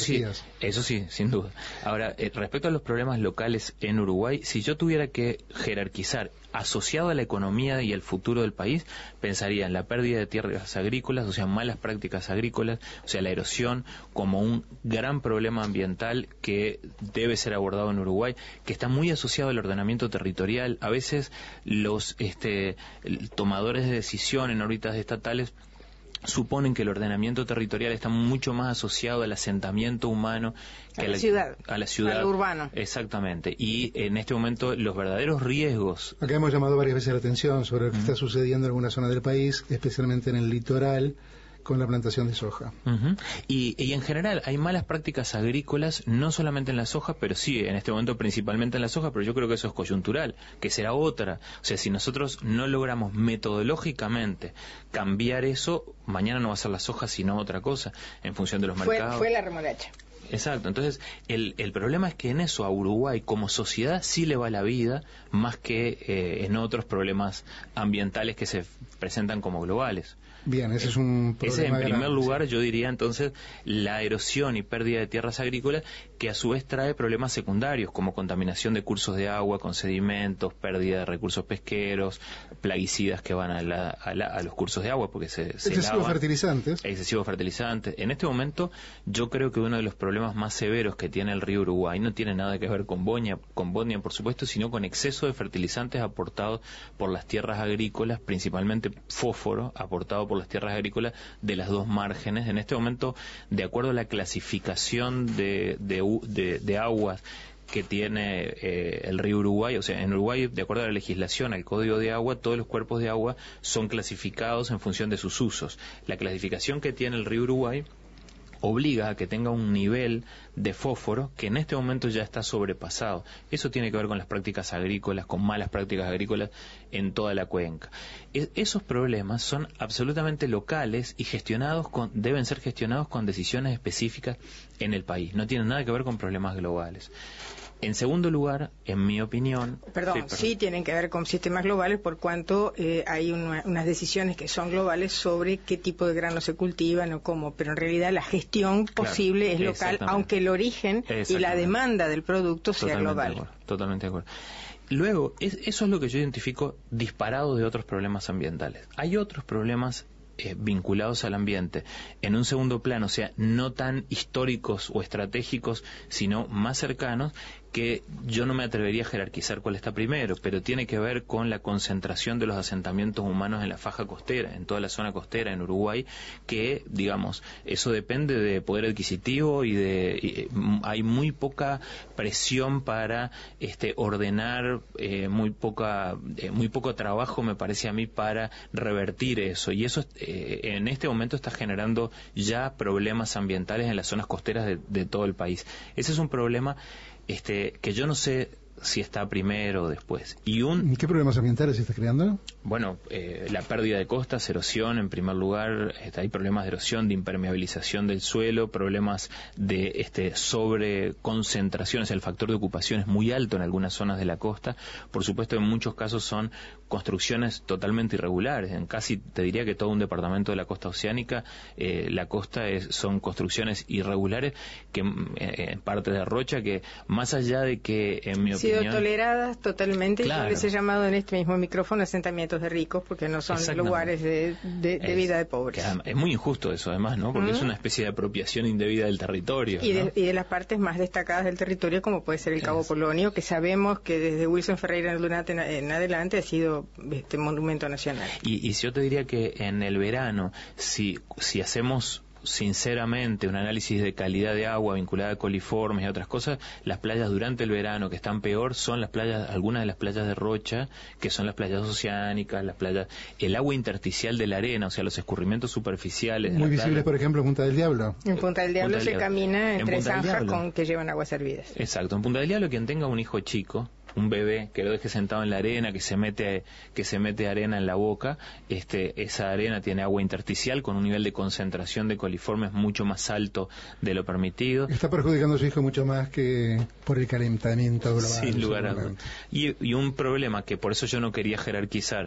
sí, eso sí, sin duda. Ahora, eh, respecto a los problemas locales en Uruguay, si yo tuviera que jerarquizar asociado a la economía y el futuro del país, pensaría en la pérdida de tierras agrícolas, o sea, malas prácticas agrícolas, o sea, la erosión como un gran problema ambiental que debe ser abordado en Uruguay, que está muy asociado al ordenamiento territorial. A veces los este, tomadores de decisión en órbitas estatales suponen que el ordenamiento territorial está mucho más asociado al asentamiento humano que a la, a la ciudad, a la ciudad, a lo urbano. Exactamente. Y en este momento los verdaderos riesgos. Acá hemos llamado varias veces la atención sobre lo que uh-huh. está sucediendo en algunas zonas del país, especialmente en el litoral, con la plantación de soja. Uh-huh. y, y en general hay malas prácticas agrícolas, no solamente en la soja, pero sí, en este momento principalmente en la soja, pero yo creo que eso es coyuntural, que será otra. O sea, si nosotros no logramos metodológicamente cambiar eso, mañana no va a ser la soja, sino otra cosa, en función de los fue, mercados. Fue la remolacha. Exacto, entonces el, el problema es que en eso a Uruguay como sociedad sí le va la vida más que eh, en otros problemas ambientales que se presentan como globales. Bien, ese es un problema Ese en primer grande, lugar sí. Yo diría entonces la erosión y pérdida de tierras agrícolas, que a su vez trae problemas secundarios como contaminación de cursos de agua con sedimentos, pérdida de recursos pesqueros, plaguicidas que van a, la, a, la, a los cursos de agua porque se, se excesivos lavan, fertilizantes. Excesivos fertilizantes. En este momento yo creo que uno de los problemas más severos que tiene el río Uruguay no tiene nada que ver con Boña, con Boña por supuesto, sino con exceso de fertilizantes aportados por las tierras agrícolas, principalmente fósforo aportado por las tierras agrícolas de las dos márgenes. En este momento, de acuerdo a la clasificación de, de, de, de aguas que tiene eh, el río Uruguay, o sea, en Uruguay, de acuerdo a la legislación, al Código de Agua, todos los cuerpos de agua son clasificados en función de sus usos. La clasificación que tiene el río Uruguay obliga a que tenga un nivel de fósforo que en este momento ya está sobrepasado. Eso tiene que ver con las prácticas agrícolas, con malas prácticas agrícolas en toda la cuenca. Es, esos problemas son absolutamente locales y gestionados con, deben ser gestionados con decisiones específicas en el país. No tienen nada que ver con problemas globales. En segundo lugar, en mi opinión... Perdón, sí, perdón. sí tienen que ver con sistemas globales por cuanto eh, hay una, unas decisiones que son globales sobre qué tipo de grano se cultivan o cómo, pero en realidad la gestión posible claro, es local, aunque el origen y la demanda del producto sea totalmente global. De acuerdo, totalmente de acuerdo. Luego, es, eso es lo que yo identifico disparado de otros problemas ambientales. Hay otros problemas Eh, vinculados al ambiente en un segundo plano, o sea, no tan históricos o estratégicos, sino más cercanos, que yo no me atrevería a jerarquizar cuál está primero, pero tiene que ver con la concentración de los asentamientos humanos en la faja costera, en toda la zona costera en Uruguay, que, digamos, eso depende de poder adquisitivo y de y, hay muy poca presión para este ordenar, eh, muy poca eh, muy poco trabajo, me parece a mí, para revertir eso, y eso eh, en este momento está generando ya problemas ambientales en las zonas costeras de, de todo el país. Ese es un problema Este, que yo no sé si está primero o después. ¿Y un, ¿Qué problemas ambientales se está creando? Bueno, eh, la pérdida de costas, erosión en primer lugar, este, hay problemas de erosión, de impermeabilización del suelo, problemas de este, sobreconcentración, o sea, el factor de ocupación es muy alto en algunas zonas de la costa. Por supuesto, en muchos casos son construcciones totalmente irregulares, en casi, te diría que todo un departamento de la costa oceánica, eh, la costa es, son construcciones irregulares, que eh, en parte de rocha, que más allá de que, en mi opinión... sido toleradas totalmente, claro. Yo les he llamado en este mismo micrófono asentamientos de ricos, porque no son lugares de, de, de vida de pobres. Que es muy injusto eso, además, ¿no? Porque ¿Mm? es una especie de apropiación indebida del territorio. Y, ¿no? de, y de las partes más destacadas del territorio, como puede ser el Cabo es. Polonio, que sabemos que desde Wilson Ferreira en, en adelante ha sido este monumento nacional. Y, y yo te diría que en el verano, si, si hacemos sinceramente un análisis de calidad de agua vinculada a coliformes y otras cosas, las playas durante el verano que están peor son las playas, algunas de las playas de rocha, que son las playas oceánicas, las playas, el agua intersticial de la arena, o sea, los escurrimientos superficiales. Muy visibles, por ejemplo, en Punta del Diablo. En Punta del Diablo Punta se del camina entre Punta zanjas con que llevan aguas hervidas. Exacto, en Punta del Diablo quien tenga un hijo chico, un bebé que lo deje sentado en la arena, que se mete que se mete arena en la boca, este esa arena tiene agua intersticial con un nivel de concentración de coliformes mucho más alto de lo permitido. Está perjudicando a su hijo mucho más que por el calentamiento global. Sin lugar a dudas. Y, y un problema que por eso yo no quería jerarquizar,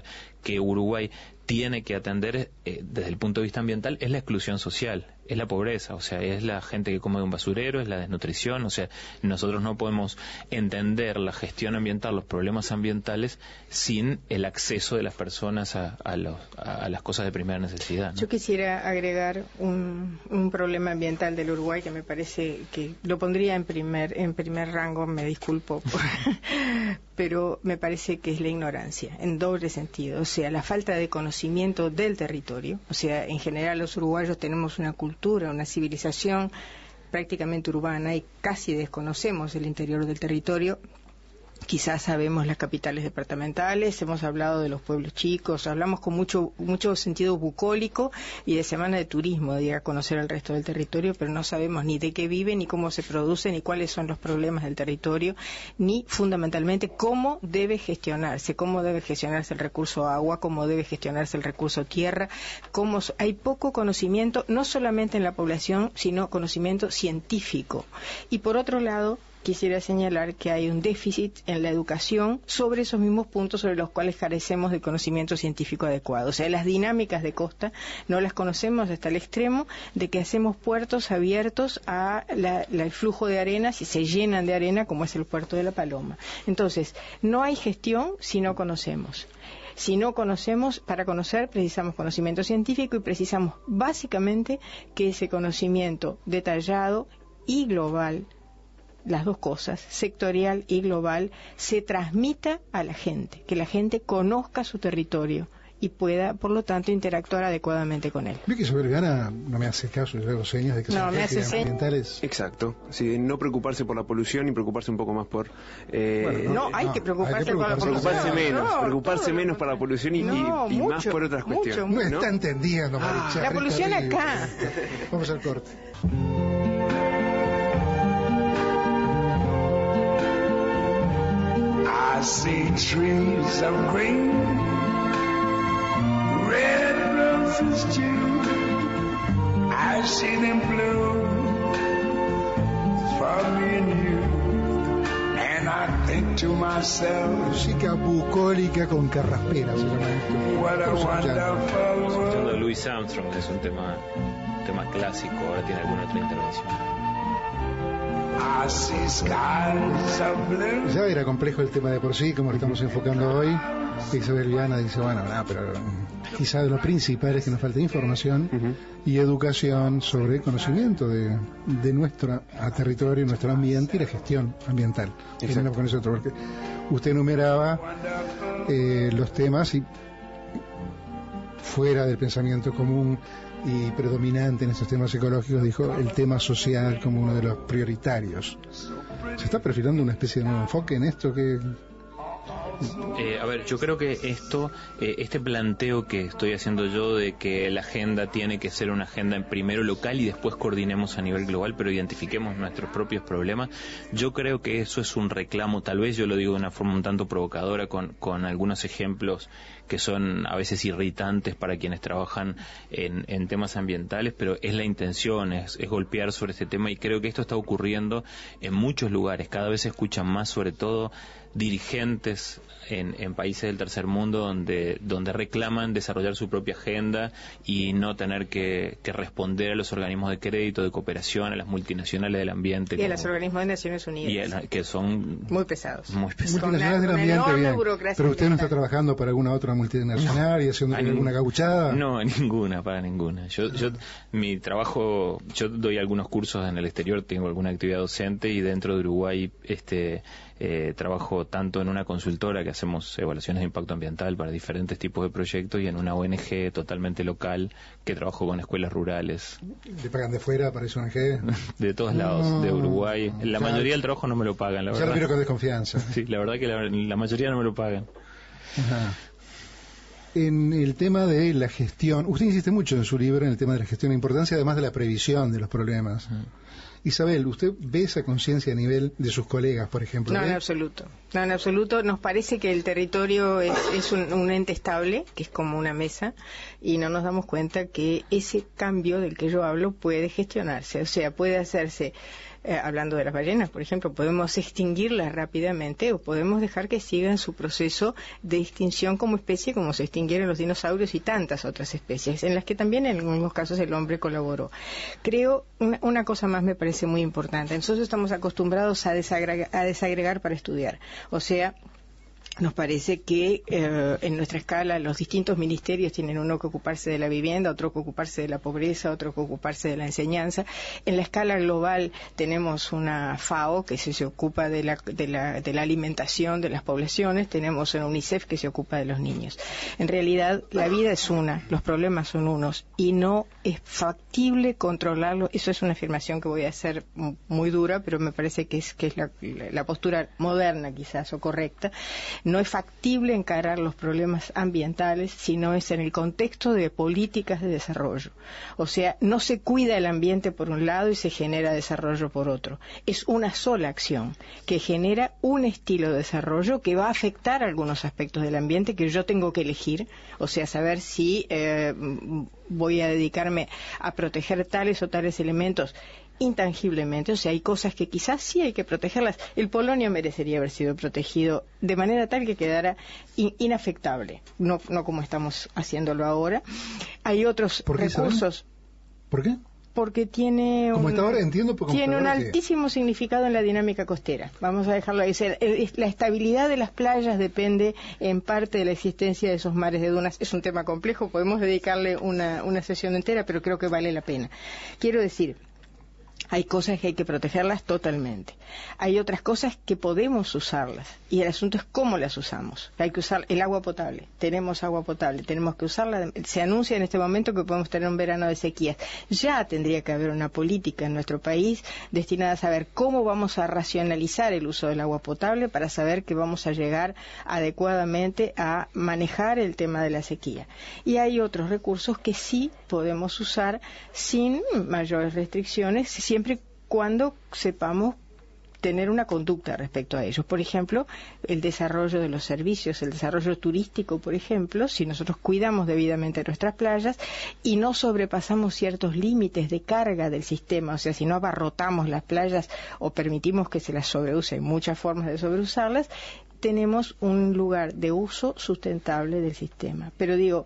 que Uruguay tiene que atender eh, desde el punto de vista ambiental es la exclusión social, es la pobreza, o sea, es la gente que come de un basurero, es la desnutrición, o sea, nosotros no podemos entender la gestión ambiental, los problemas ambientales, sin el acceso de las personas a, a, los, a, a las cosas de primera necesidad, ¿no? Yo quisiera agregar un, un problema ambiental del Uruguay que me parece que lo pondría en primer, en primer rango, me disculpo, por, pero me parece que es la ignorancia, en doble sentido, o sea, la falta de conocimiento del territorio, o sea, en general los uruguayos tenemos una cultura, una civilización prácticamente urbana y casi desconocemos el interior del territorio. Quizás sabemos las capitales departamentales, hemos hablado de los pueblos chicos, hablamos con mucho mucho sentido bucólico y de semana de turismo, de ir a conocer el resto del territorio, pero no sabemos ni de qué viven, ni cómo se producen, ni cuáles son los problemas del territorio, ni fundamentalmente cómo debe gestionarse, cómo debe gestionarse el recurso agua, cómo debe gestionarse el recurso tierra, cómo hay poco conocimiento, no solamente en la población, sino conocimiento científico. Y por otro lado, quisiera señalar que hay un déficit en la educación sobre esos mismos puntos sobre los cuales carecemos de conocimiento científico adecuado. O sea, las dinámicas de costa no las conocemos hasta el extremo de que hacemos puertos abiertos a la, la, el flujo de arena, si se llenan de arena, como es el puerto de La Paloma. Entonces, no hay gestión si no conocemos. Si no conocemos, para conocer precisamos conocimiento científico y precisamos básicamente que ese conocimiento detallado y global, las dos cosas, sectorial y global, se transmita a la gente, que la gente conozca su territorio y pueda, por lo tanto, interactuar adecuadamente con él. Vi que Isabel Viana no me hace caso, yo hago señas de que no, son me hace ambientales. Exacto, sí, no preocuparse por la polución y preocuparse un poco más por... Eh, bueno, no, no, hay que preocuparse, hay que preocuparse por la polución. Preocuparse menos, no, preocuparse todo, menos por la polución y, no, y, y mucho, más por otras mucho, cuestiones. No, ¿no? está entendiendo, ah, la polución acá. Vamos al corte. I see trees of green, red roses too. I see them bloom for me and you. And I think to myself, música bucólica con carraspera se llama esto. What a wonderful world. Escuchando a Louis Armstrong, es un tema, un tema clásico, ahora tiene alguna otra intervención. Ya era complejo el tema de por sí, como lo estamos enfocando hoy. Isabel Viana dice, bueno, no, pero quizá lo principal es que nos falta información uh-huh. y educación sobre conocimiento de, de nuestro territorio, nuestro ambiente y la gestión ambiental. Con eso otro, porque usted enumeraba eh, los temas y fuera del pensamiento común y predominante en estos temas ecológicos, dijo el tema social como uno de los prioritarios. ¿Se está perfilando una especie de nuevo enfoque en esto? Que Eh, a ver, yo creo que esto, eh, este planteo que estoy haciendo yo de que la agenda tiene que ser una agenda en primero local y después coordinemos a nivel global, pero identifiquemos nuestros propios problemas, yo creo que eso es un reclamo, tal vez yo lo digo de una forma un tanto provocadora, con, con algunos ejemplos que son a veces irritantes para quienes trabajan en, en temas ambientales, pero es la intención, es, es golpear sobre este tema, y creo que esto está ocurriendo en muchos lugares. Cada vez se escuchan más, sobre todo dirigentes en, en países del tercer mundo donde, donde reclaman desarrollar su propia agenda y no tener que, que responder a los organismos de crédito, de cooperación, a las multinacionales del ambiente. Y a los organismos de Naciones Unidas. Y a, que son muy pesados. Muy pesados. Multinacionales del ambiente, bien. Pero usted no está trabajando para alguna otra multinacional no, y haciendo alguna gauchada. No, ninguna, para ninguna. Yo, yo, mi trabajo, yo doy algunos cursos en el exterior, tengo alguna actividad docente y dentro de Uruguay, este, eh, trabajo tanto en una consultora que hacemos evaluaciones de impacto ambiental para diferentes tipos de proyectos y en una O N G totalmente local que trabajo con escuelas rurales. ¿Le pagan de fuera para esa O N G? De todos lados, no, de Uruguay. La claro. mayoría del trabajo no me lo pagan, la ya verdad. Ya lo miro con desconfianza. Sí, la verdad que la, la mayoría no me lo pagan. Ajá. En el tema de la gestión, usted insiste mucho en su libro en el tema de la gestión de importancia, además de la previsión de los problemas. Isabel, ¿usted ve esa conciencia a nivel de sus colegas, por ejemplo? No, ¿eh? en absoluto. No, en absoluto. Nos parece que el territorio es, es un, un ente estable, que es como una mesa, y no nos damos cuenta que ese cambio del que yo hablo puede gestionarse, o sea, puede hacerse. Eh, hablando de las ballenas, por ejemplo, podemos extinguirlas rápidamente o podemos dejar que sigan su proceso de extinción como especie, como se extinguieron los dinosaurios y tantas otras especies, en las que también en algunos casos el hombre colaboró. Creo, una, una cosa más me parece muy importante. Nosotros estamos acostumbrados a desagregar, a desagregar para estudiar, o sea, nos parece que eh, en nuestra escala los distintos ministerios tienen uno que ocuparse de la vivienda, otro que ocuparse de la pobreza, otro que ocuparse de la enseñanza. En la escala global tenemos una FAO que se, se ocupa de la, de, la, de la alimentación de las poblaciones, tenemos una UNICEF que se ocupa de los niños. En realidad la vida es una, los problemas son unos y no es factible controlarlo. Eso es una afirmación que voy a hacer muy dura, pero me parece que es, que es la, la postura moderna quizás o correcta. No es factible encarar los problemas ambientales si no es en el contexto de políticas de desarrollo. O sea, no se cuida el ambiente por un lado y se genera desarrollo por otro. Es una sola acción que genera un estilo de desarrollo que va a afectar algunos aspectos del ambiente que yo tengo que elegir. O sea, saber si eh, voy a dedicarme a proteger tales o tales elementos intangiblemente, o sea, hay cosas que quizás sí hay que protegerlas. El polonio merecería haber sido protegido de manera tal que quedara in inafectable, no, no como estamos haciéndolo ahora. Hay otros ¿Por qué, recursos. ¿saben? ¿Por qué? Porque tiene como un, está ahora, entiendo, tiene un ahora altísimo significado en la dinámica costera. Vamos a dejarlo ahí. La estabilidad de las playas depende en parte de la existencia de esos mares de dunas. Es un tema complejo, podemos dedicarle una, una sesión entera, pero creo que vale la pena. Quiero decir, hay cosas que hay que protegerlas totalmente. Hay otras cosas que podemos usarlas. Y el asunto es cómo las usamos. Hay que usar el agua potable. Tenemos agua potable. Tenemos que usarla. Se anuncia en este momento que podemos tener un verano de sequías. Ya tendría que haber una política en nuestro país destinada a saber cómo vamos a racionalizar el uso del agua potable para saber que vamos a llegar adecuadamente a manejar el tema de la sequía. Y hay otros recursos que sí podemos usar sin mayores restricciones, siempre cuando sepamos tener una conducta respecto a ellos. Por ejemplo, el desarrollo de los servicios, el desarrollo turístico, por ejemplo, si nosotros cuidamos debidamente nuestras playas y no sobrepasamos ciertos límites de carga del sistema, o sea, si no abarrotamos las playas o permitimos que se las sobreuse, hay muchas formas de sobreusarlas, tenemos un lugar de uso sustentable del sistema. Pero digo,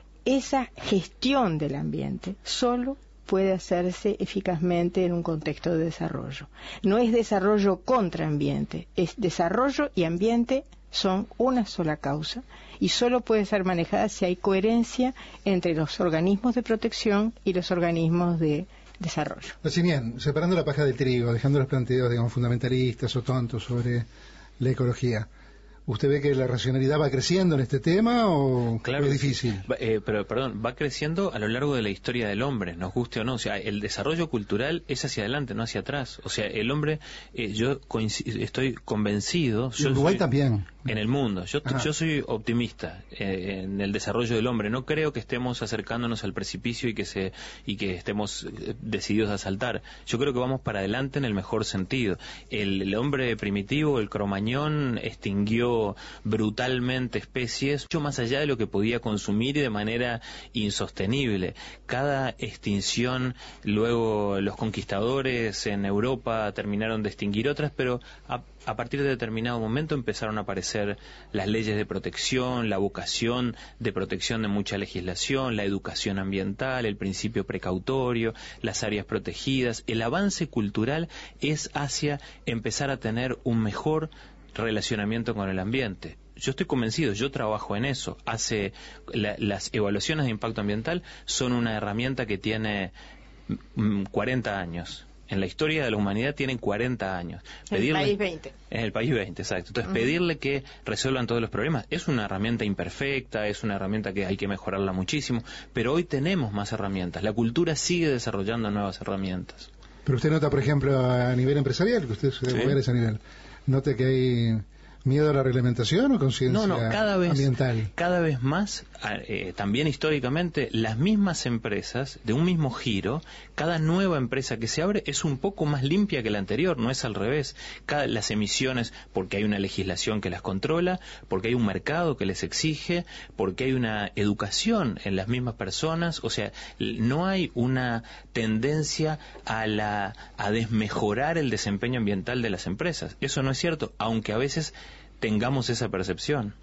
esa gestión del ambiente solo puede hacerse eficazmente en un contexto de desarrollo. No es desarrollo contra ambiente, es desarrollo y ambiente son una sola causa y solo puede ser manejada si hay coherencia entre los organismos de protección y los organismos de desarrollo. Bachinian, separando la paja del trigo, dejando los planteos, digamos, fundamentalistas o tontos sobre la ecología, ¿usted ve que la racionalidad va creciendo en este tema o claro, es difícil? Eh, pero, perdón, va creciendo a lo largo de la historia del hombre, nos guste o no. O sea, el desarrollo cultural es hacia adelante, no hacia atrás. O sea, el hombre, eh, yo estoy convencido... Y Uruguay soy, también. En el mundo. Yo, yo soy optimista eh, en el desarrollo del hombre. No creo que estemos acercándonos al precipicio y que se y que estemos decididos a saltar. Yo creo que vamos para adelante en el mejor sentido. El, el hombre primitivo, el cromañón, extinguió brutalmente especies, mucho más allá de lo que podía consumir y de manera insostenible. Cada extinción, luego los conquistadores en Europa terminaron de extinguir otras, pero a, a partir de determinado momento empezaron a aparecer las leyes de protección, la vocación de protección de mucha legislación, la educación ambiental, el principio precautorio, las áreas protegidas. El avance cultural es hacia empezar a tener un mejor relacionamiento con el ambiente. Yo estoy convencido, yo trabajo en eso. Hace la, las evaluaciones de impacto ambiental son una herramienta que tiene mm, cuarenta años. En la historia de la humanidad tienen cuarenta años. En el país veinte. En el país veinte, exacto. Entonces, uh-huh. pedirle que resuelvan todos los problemas es una herramienta imperfecta, es una herramienta que hay que mejorarla muchísimo, pero hoy tenemos más herramientas. La cultura sigue desarrollando nuevas herramientas. Pero usted nota, por ejemplo, a nivel empresarial, que usted se debe mover a ese nivel, nota que hay ¿Miedo a la reglamentación o conciencia no, no, cada vez, ambiental? Cada vez más, eh, también históricamente, las mismas empresas, de un mismo giro, cada nueva empresa que se abre es un poco más limpia que la anterior, no es al revés. Cada, las emisiones, porque hay una legislación que las controla, porque hay un mercado que les exige, porque hay una educación en las mismas personas, o sea, no hay una tendencia a, la, a desmejorar el desempeño ambiental de las empresas. Eso no es cierto, aunque a veces tengamos esa percepción.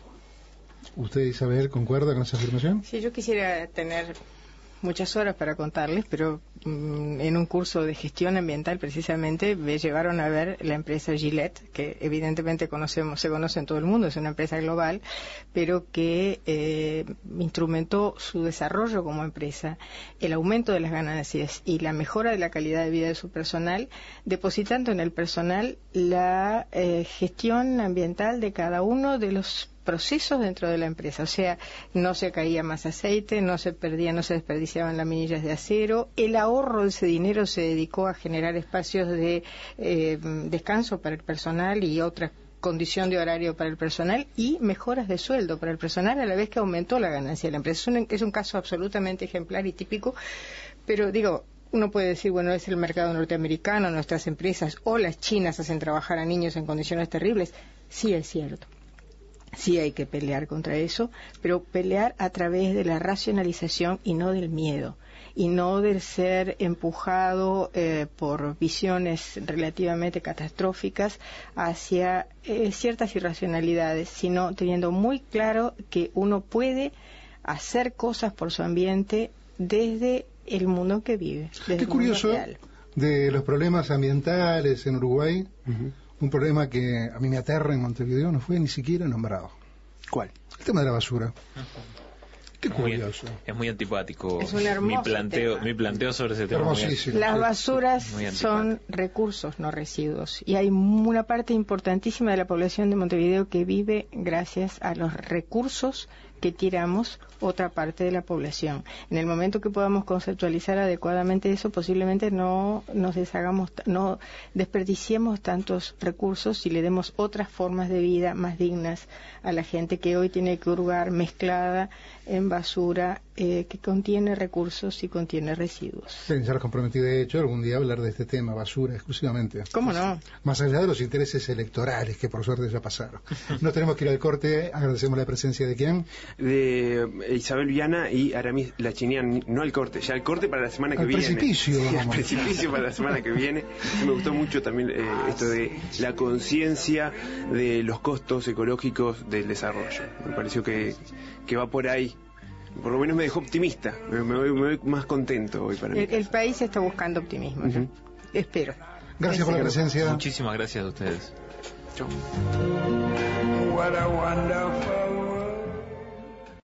¿Usted, Isabel, concuerda con esa afirmación? Sí, yo quisiera tener muchas horas para contarles, pero mmm, en un curso de gestión ambiental precisamente me llevaron a ver la empresa Gillette, que evidentemente conocemos, se conoce en todo el mundo, es una empresa global, pero que eh, instrumentó su desarrollo como empresa, el aumento de las ganancias y la mejora de la calidad de vida de su personal, depositando en el personal la eh, gestión ambiental de cada uno de los procesos dentro de la empresa, o sea, no se caía más aceite, no se perdía, no se desperdiciaban laminillas de acero, el ahorro de ese dinero se dedicó a generar espacios de eh, descanso para el personal y otra condición de horario para el personal y mejoras de sueldo para el personal a la vez que aumentó la ganancia de la empresa. Es un, es un caso absolutamente ejemplar y típico, pero digo, uno puede decir, bueno, es el mercado norteamericano, nuestras empresas o las chinas hacen trabajar a niños en condiciones terribles. Sí, es cierto. Sí hay que pelear contra eso, pero pelear a través de la racionalización y no del miedo, y no del ser empujado eh, por visiones relativamente catastróficas hacia eh, ciertas irracionalidades, sino teniendo muy claro que uno puede hacer cosas por su ambiente desde el mundo que vive. Desde Qué el curioso mundo real. De los problemas ambientales en Uruguay. Uh-huh. Un problema que a mí me aterra en Montevideo no fue ni siquiera nombrado. ¿Cuál? El tema de la basura. Qué es muy, curioso. Es muy antipático es un mi planteo, mi planteo sobre ese tema. Hermosísimo. Las basuras son recursos, no residuos. Y hay una parte importantísima de la población de Montevideo que vive gracias a los recursos que tiramos otra parte de la población. En el momento que podamos conceptualizar adecuadamente eso, posiblemente no nos deshagamos, no desperdiciemos tantos recursos y le demos otras formas de vida más dignas a la gente que hoy tiene que hurgar mezclada en basura eh, que contiene recursos y contiene residuos. Sí, ya los comprometí de hecho algún día a hablar de este tema, basura exclusivamente. ¿Cómo no? Más allá de los intereses electorales que por suerte ya pasaron. Nos tenemos que ir al corte. Agradecemos la presencia de ¿quién? De Isabel Viana y Aramis Lachinian, no al corte, ya al corte para la semana que al viene. Precipicio, sí, al precipicio para la semana que viene. Sí, me gustó mucho también eh, esto de la conciencia de los costos ecológicos del desarrollo. Me pareció que, que va por ahí. Por lo menos me dejó optimista, me, me, voy, me voy más contento hoy para mí. El, el país está buscando optimismo, uh-huh. Espero. Gracias por la presencia. Muchísimas gracias a ustedes. Chau. What a wonderful